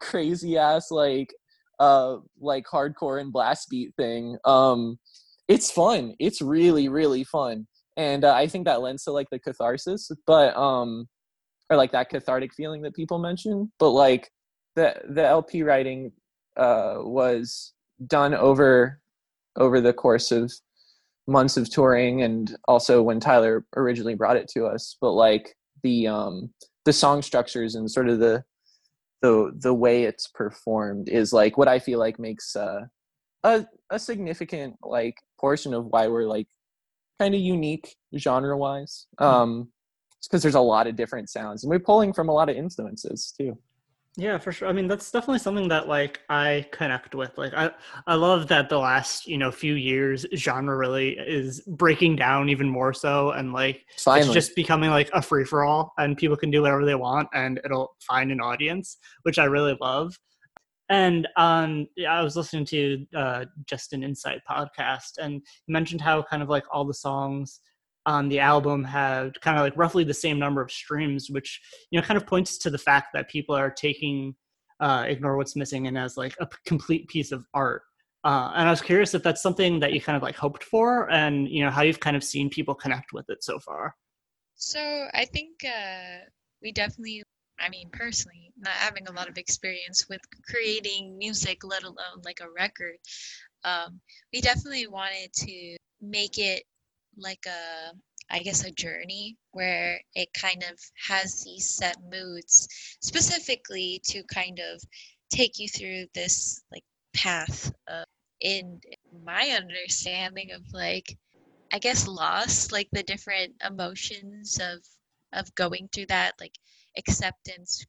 crazy ass like uh like hardcore and blast beat thing. Um it's fun. It's really, really fun. And uh, I think that lends to like the catharsis, but um or like that cathartic feeling that people mention. But like the the L P writing uh was done over over the course of months of touring, and also when Tyler originally brought it to us. But like the um the song structures and sort of the the the way it's performed is like what I feel like makes uh a a significant like portion of why we're like kind of unique genre wise. Um it's because there's a lot of different sounds, and we're pulling from a lot of influences too. Yeah, for sure. I mean, that's definitely something that like I connect with. Like I, I love that the last, you know, few years genre really is breaking down even more so, and like Finally. it's just becoming like a free for all, and people can do whatever they want and it'll find an audience, which I really love. And um yeah, I was listening to uh Just an Insight podcast, and you mentioned how kind of like all the songs on the album have kind of like roughly the same number of streams, which, you know, kind of points to the fact that people are taking uh, Ignore What's Missing and as like a p- complete piece of art. Uh, and I was curious if that's something that you kind of like hoped for, and, you know, how you've kind of seen people connect with it so far. So I think uh, we definitely, I mean, personally, not having a lot of experience with creating music, let alone like a record, um, we definitely wanted to make it like a, I guess, a journey where it kind of has these set moods specifically to kind of take you through this like path of, in my understanding of like, I guess, loss, like the different emotions of of going through that, like acceptance,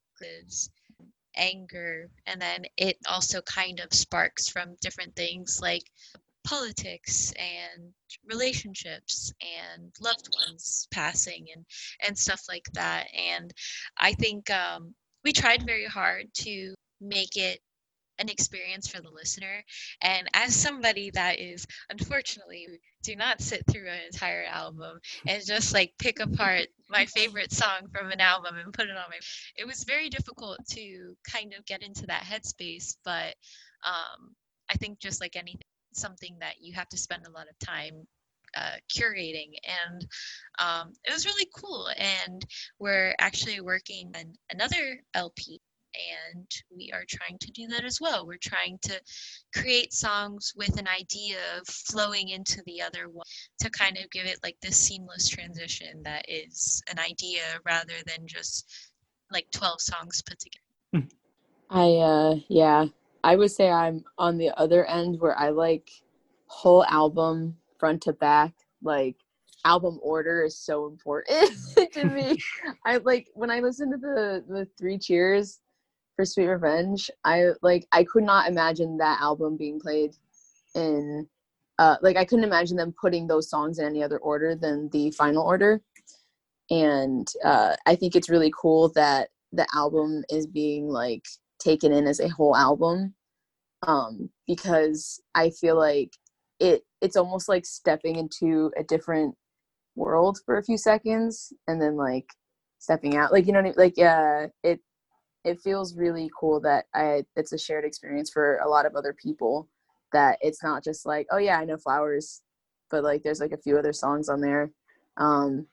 anger, and then it also kind of sparks from different things like politics and relationships and loved ones passing and and stuff like that. And I think um we tried very hard to make it an experience for the listener, and as somebody that is unfortunately do not sit through an entire album and just like pick apart my favorite song from an album and put it on my, it was very difficult to kind of get into that headspace. But um I think just like anything, something that you have to spend a lot of time uh, curating, and um, it was really cool. And we're actually working on another L P, and we are trying to do that as well. We're trying to create songs with an idea of flowing into the other one to kind of give it like this seamless transition that is an idea rather than just like twelve songs put together. I uh yeah, I would say I'm on the other end where I like whole album front to back. Like album order is so important to me. I like when I listen to the the Three Cheers for Sweet Revenge, I like I could not imagine that album being played in uh like I couldn't imagine them putting those songs in any other order than the final order. And uh I think it's really cool that the album is being like taken in as a whole album, um because I feel like it it's almost like stepping into a different world for a few seconds and then like stepping out, like, you know what I mean? Like yeah, it it feels really cool that I it's a shared experience for a lot of other people, that it's not just like, oh yeah, I know Flowers, but like there's like a few other songs on there. um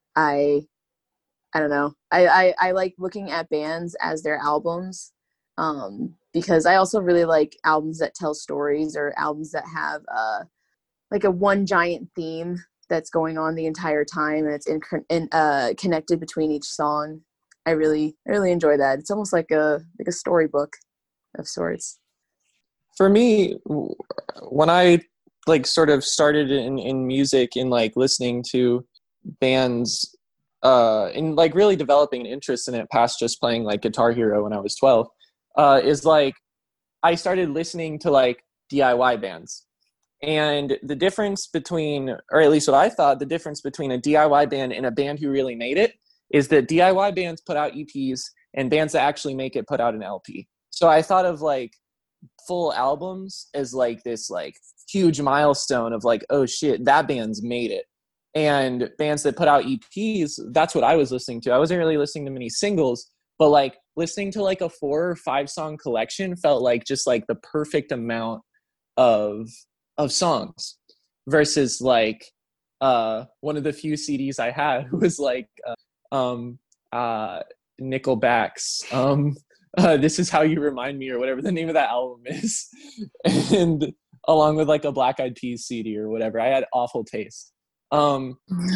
I I don't know. I, I, I like looking at bands as their albums, um, because I also really like albums that tell stories, or albums that have uh, like a one giant theme that's going on the entire time, and it's in, in uh, connected between each song. I really I really enjoy that. It's almost like a like a storybook of sorts. For me, when I like sort of started in, in music and like listening to bands, uh and like really developing an interest in it past just playing like Guitar Hero when I was twelve, uh is like I started listening to like D I Y bands. And the difference between, or at least what I thought, the difference between a D I Y band and a band who really made it is that D I Y bands put out E Ps, and bands that actually make it put out an L P. So I thought of like full albums as like this like huge milestone of like, oh shit, that band's made it. And bands that put out E Ps, that's what I was listening to. I wasn't really listening to many singles, but like listening to like a four or five song collection felt like just like the perfect amount of of songs, versus like uh one of the few C Ds I had was like uh, um uh Nickelback's um uh, This Is How You Remind Me, or whatever the name of that album is, and along with like a Black Eyed Peas C D or whatever. I had awful taste. Um,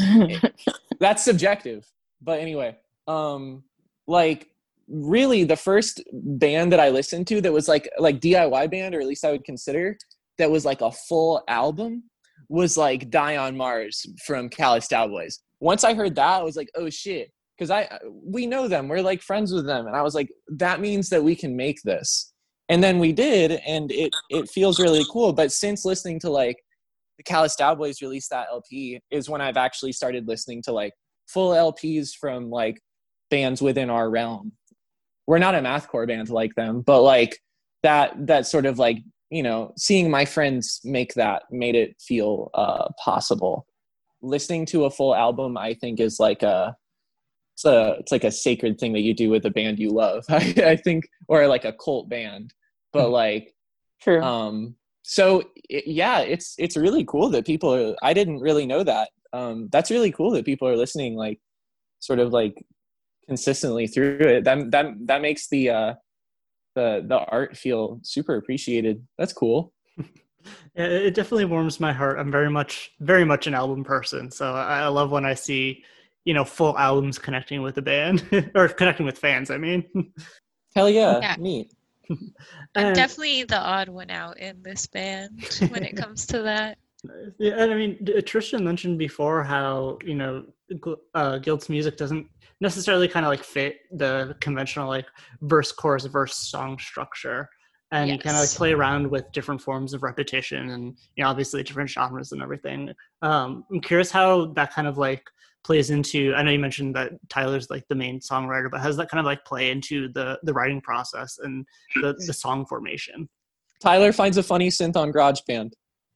that's subjective, but anyway, um, like really the first band that I listened to that was like like D I Y band, or at least I would consider, that was like a full album, was like Die on Mars from Callous Cowboys. Once I heard that, I was like, oh shit, because I we know them, we're like friends with them, and I was like, that means that we can make this. And then we did, and it it feels really cool. But since listening to like the Callous Cowboys release that L P is when I've actually started listening to like full L Ps from like bands within our realm. We're not a mathcore band like them, but like that that sort of like, you know, seeing my friends make that made it feel uh, possible. Listening to a full album, I think, is like a it's a it's like a sacred thing that you do with a band you love. I, I think, or like a cult band, but like, True. Um, so it, yeah, it's it's really cool that people are, I didn't really know that. Um, that's really cool that people are listening, like sort of like consistently through it. That that that makes the uh, the the art feel super appreciated. That's cool. Yeah, it definitely warms my heart. I'm very much very much an album person, so I love when I see, you know, full albums connecting with the band or connecting with fans. I mean, hell yeah, Yeah. neat. I'm And- definitely the odd one out in this band when it comes to that. Yeah, and I mean, D- Tristan mentioned before how, you know, Gl- uh, Guild's music doesn't necessarily kind of like fit the conventional like verse, chorus, verse song structure, and you kind of like Yes. play around with different forms of repetition and, you know, obviously different genres and everything. Um, I'm curious how that kind of like plays into. I know you mentioned that Tyler's like the main songwriter, but how does that kind of like play into the the writing process and the the song formation? Tyler finds a funny synth on GarageBand.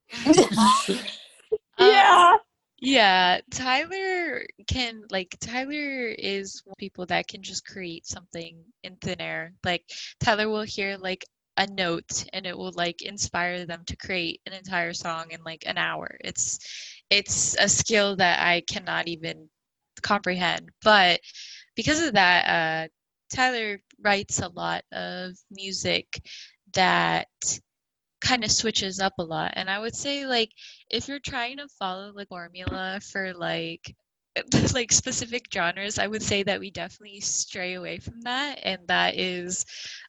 Yeah. Um, yeah, Tyler can like Tyler is one of the people that can just create something in thin air. Like Tyler will hear like a note and it will like inspire them to create an entire song in like an hour. It's it's a skill that I cannot even comprehend. But because of that, uh, Tyler writes a lot of music that kind of switches up a lot. And I would say like if you're trying to follow the formula for like like specific genres, I would say that we definitely stray away from that. And that is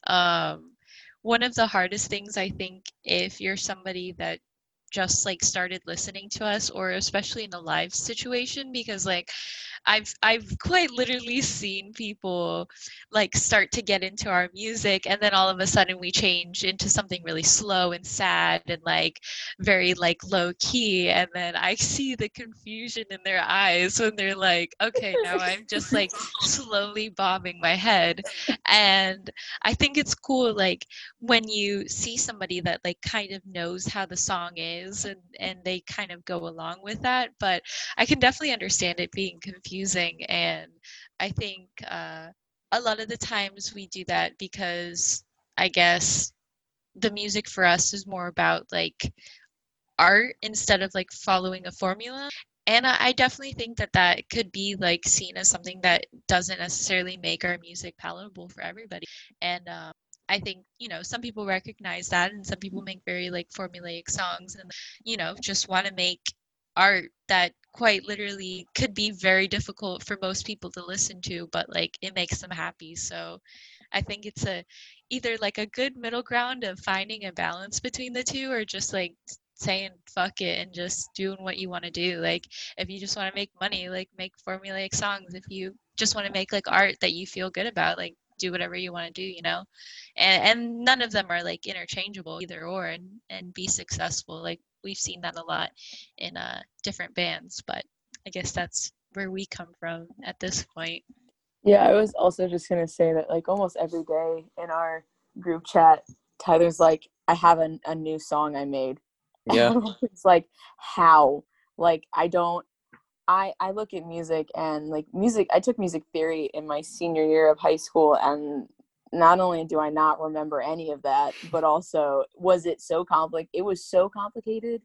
um one of the hardest things, I think, if you're somebody that just like started listening to us, or especially in a live situation, because like I've I've quite literally seen people like start to get into our music and then all of a sudden we change into something really slow and sad and like very like low key, and then I see the confusion in their eyes when they're like, okay, now I'm just like slowly bobbing my head. And I think it's cool like when you see somebody that like kind of knows how the song is and and they kind of go along with that. But I can definitely understand it being confusing, and I think uh, a lot of the times we do that because I guess the music for us is more about like art instead of like following a formula. And I I definitely think that that could be like seen as something that doesn't necessarily make our music palatable for everybody. And um, I think, you know, some people recognize that and some people make very like formulaic songs and, you know, just want to make art that quite literally could be very difficult for most people to listen to, but like it makes them happy. So I think it's a either like a good middle ground of finding a balance between the two, or just like saying fuck it and just doing what you want to do. Like if you just want to make money, like make formulaic songs. If you just want to make like art that you feel good about, like do whatever you want to do, you know. And and none of them are like interchangeable either or, and and be successful. Like we've seen that a lot in uh different bands, but I guess that's where we come from at this point. Yeah, I was also just gonna say that like almost every day in our group chat, Tyler's like, I have a, a new song I made. Yeah. It's like, how? Like I don't I I look at music and like music I took music theory in my senior year of high school, and not only do I not remember any of that, but also was it so complex? It was so complicated.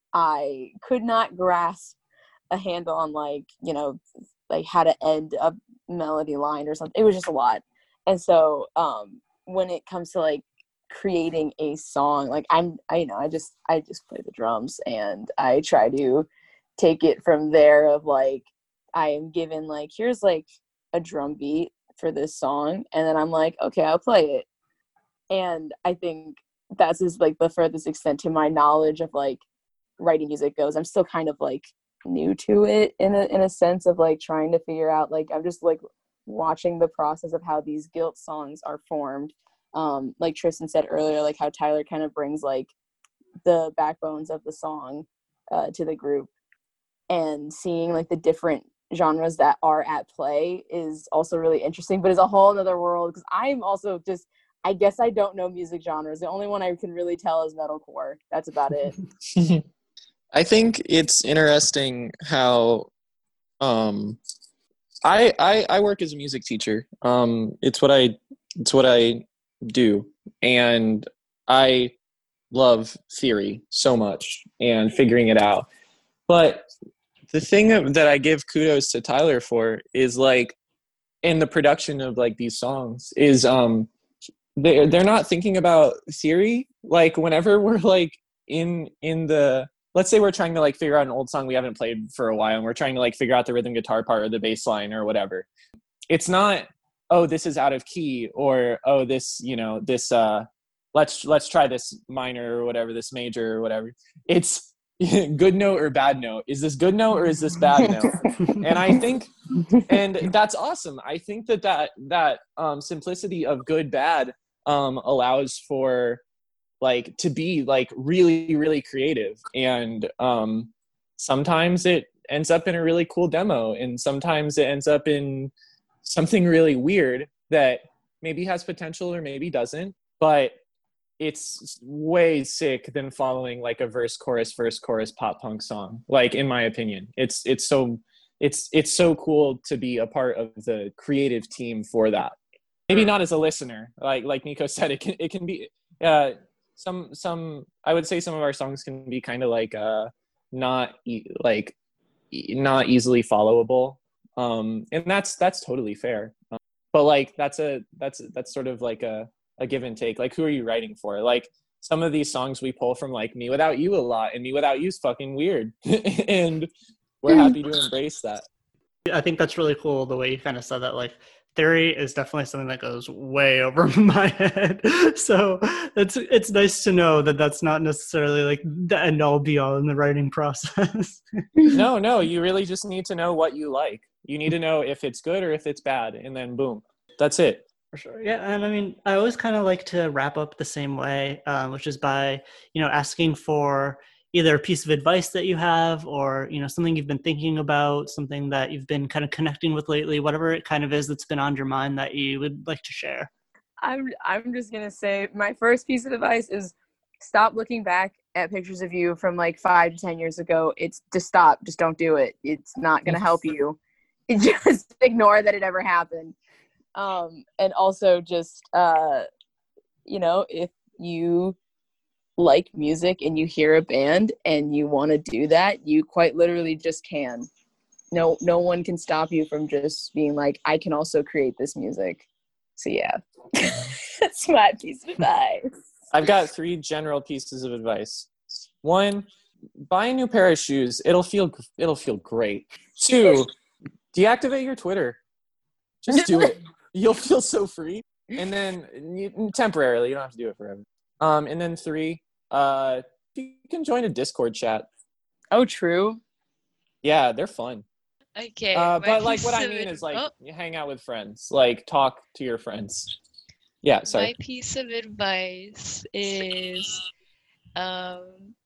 I could not grasp a handle on like, you know, like how to end a melody line or something. It was just a lot. And so um, when it comes to like creating a song, like I'm, I, you know, I just, I just play the drums and I try to take it from there of like, I am given like, here's like a drum beat for this song. And then I'm like, okay, I'll play it. And I think that's just like the furthest extent to my knowledge of like writing music goes. I'm still kind of like new to it in a, in a sense of like trying to figure out, like, I'm just like watching the process of how these Guilt songs are formed. Um, like Tristan said earlier, like how Tyler kind of brings like the backbones of the song uh, to the group, and seeing like the different genres that are at play is also really interesting, but it's a whole other world because I'm also just, I guess I don't know music genres. The only one I can really tell is metalcore. That's about it. I think it's interesting how um, I, I I work as a music teacher. Um, it's what I it's what I do, and I love theory so much and figuring it out. But the thing that I give kudos to Tyler for is like in the production of like these songs is um they they're not thinking about theory. Like whenever we're like in in the let's say we're trying to like figure out an old song we haven't played for a while and we're trying to like figure out the rhythm guitar part or the bass line or whatever. It's not, oh, this is out of key, or oh, this, you know, this uh let's let's try this minor or whatever, this major or whatever. It's good note or bad note. Is this good note or is this bad note? And I think, and that's awesome. I think that that, that um, simplicity of good, bad um, allows for like to be like really, really creative. And um, sometimes it ends up in a really cool demo, and sometimes it ends up in something really weird that maybe has potential or maybe doesn't, but it's way sick than following like a verse chorus verse chorus pop punk song. Like in my opinion, it's it's so it's it's so cool to be a part of the creative team for that. Maybe not as a listener, like like Nico said, it can it can be uh some some I would say some of our songs can be kind of like uh not e- like e- not easily followable, um and that's that's totally fair, um, but like that's a that's that's sort of like a a give and take. Like, who are you writing for? Like, some of these songs we pull from like Me Without You a lot, and Me Without You is fucking weird. And we're happy to embrace that. I think that's really cool the way you kind of said that. Like, theory is definitely something that goes way over my head. So it's it's nice to know that that's not necessarily like the end all be all in the writing process. No, no, you really just need to know what you like. You need to know if it's good or if it's bad, and then boom, that's it. For sure. Yeah. And I mean, I always kind of like to wrap up the same way, um, which is by, you know, asking for either a piece of advice that you have, or, you know, something you've been thinking about, something that you've been kind of connecting with lately, whatever it kind of is that's been on your mind that you would like to share. I'm I'm just going to say my first piece of advice is stop looking back at pictures of you from like five to ten years ago. It's just stop. Just don't do it. It's not going to help you. Just ignore that it ever happened. Um, and also just, uh, you know, if you like music and you hear a band and you want to do that, you quite literally just can. No, no one can stop you from just being like, I can also create this music. So yeah, that's my piece of advice. I've got three general pieces of advice. One, buy a new pair of shoes. It'll feel, it'll feel great. Two, deactivate your Twitter. Just do it. You'll feel so free. And then you, temporarily, you don't have to do it forever. Um, and then three, uh, you can join a Discord chat. Oh, true. Yeah, they're fun. Okay. Uh, my but like piece what I of mean ad- is like oh, you hang out with friends, like talk to your friends. Yeah, sorry. my piece of advice is um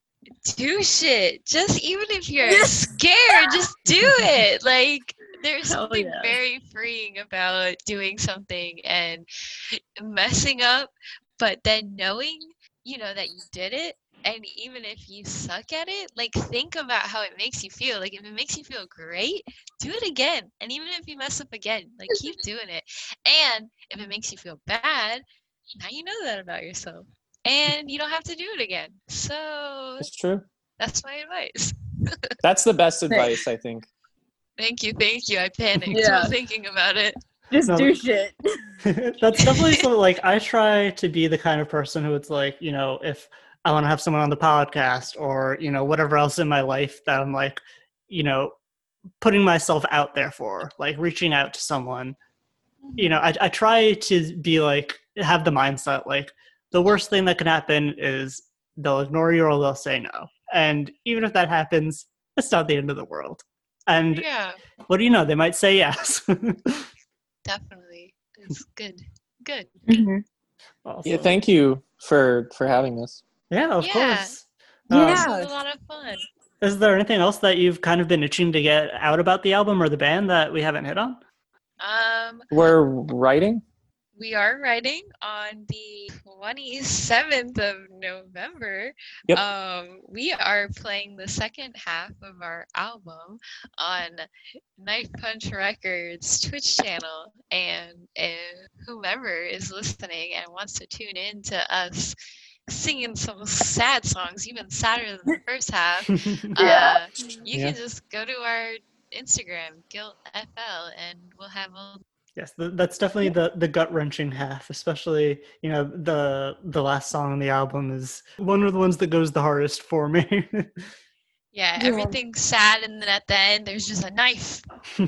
do shit. Just even if you're scared, just do it. Like there's Hell something yeah. very freeing about doing something and messing up, but then knowing, you know, that you did it And even if you suck at it, like think about how it makes you feel. Like if it makes you feel great, do it again. And even if you mess up again, like keep doing it. And if it makes you feel bad, now you know that about yourself. And you don't have to do it again. So It's true. that's my advice. That's the best advice, I think. Thank you, thank you. I panicked Yeah. while thinking about it. Just No. do shit. That's definitely something, like, I try to be the kind of person who it's like, you know, if I want to have someone on the podcast or, you know, whatever else in my life that I'm like, you know, putting myself out there for, like reaching out to someone, you know, I, I try to be like, have the mindset, like the worst thing that can happen is they'll ignore you or they'll say no. And even if that happens, it's not the end of the world. And Yeah, what do you know? They might say yes. definitely. It's good. Good. Mhm. Awesome. Yeah, thank you for for having us. Yeah, of Yeah. course. Yeah. This Um, was a lot of fun. is there anything else that you've kind of been itching to get out about the album or the band that we haven't hit on? Um, We're writing. we are writing on the twenty-seventh of November. Yep. Um, we are playing the second half of our album on Knife Punch Records Twitch channel, and if whomever is listening and wants to tune in to us singing some sad songs, even sadder than the first half, Yeah. uh, you Yeah. can just go to our Instagram, Guilt F L, and we'll have all. Yes, th- that's definitely the, the gut-wrenching half, especially, you know, the the last song on the album is one of the ones that goes the hardest for me. Yeah, Yeah. everything's sad, and then at the end, there's just a knife.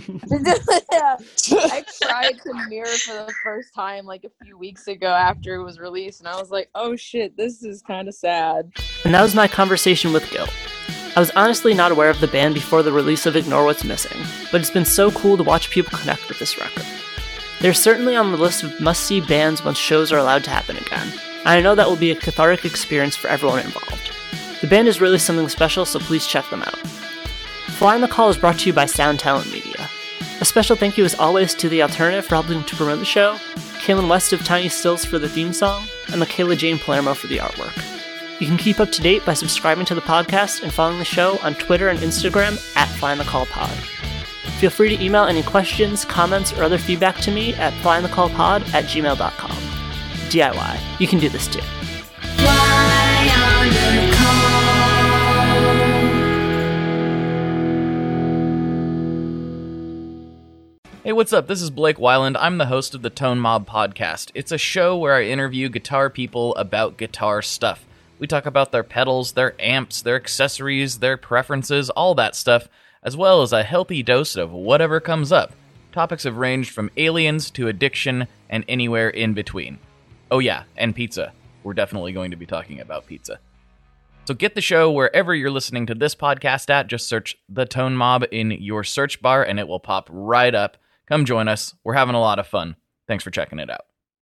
Yeah. I tried to mirror for the first time like a few weeks ago after it was released, and I was like, oh shit, this is kind of sad. And that was my conversation with Gil. I was honestly not aware of the band before the release of Ignore What's Missing, but it's been so cool to watch people connect with this record. They're certainly on the list of must-see bands once shows are allowed to happen again, and I know that will be a cathartic experience for everyone involved. The band is really something special, so please check them out. Flying the Call is brought to you by Sound Talent Media. A special thank you as always to The Alternative for helping to promote the show, Kaylin West of Tiny Stills for the theme song, and Michaela Jane Palermo for the artwork. You can keep up to date by subscribing to the podcast and following the show on Twitter and Instagram at Flying the Call Pod. Feel free to email any questions, comments, or other feedback to me at flyingthecallpod at gmail dot com. D I Y. You can do this too. Hey, what's up? This is Blake Weiland. I'm the host of the Tone Mob Podcast. It's a show where I interview guitar people about guitar stuff. We talk about their pedals, their amps, their accessories, their preferences, all that stuff, as well as a healthy dose of whatever comes up. Topics have ranged from aliens to addiction and anywhere in between. Oh yeah, and pizza. We're definitely going to be talking about pizza. So get the show wherever you're listening to this podcast at. Just search The Tone Mob in your search bar and it will pop right up. Come join us. We're having a lot of fun. Thanks for checking it out.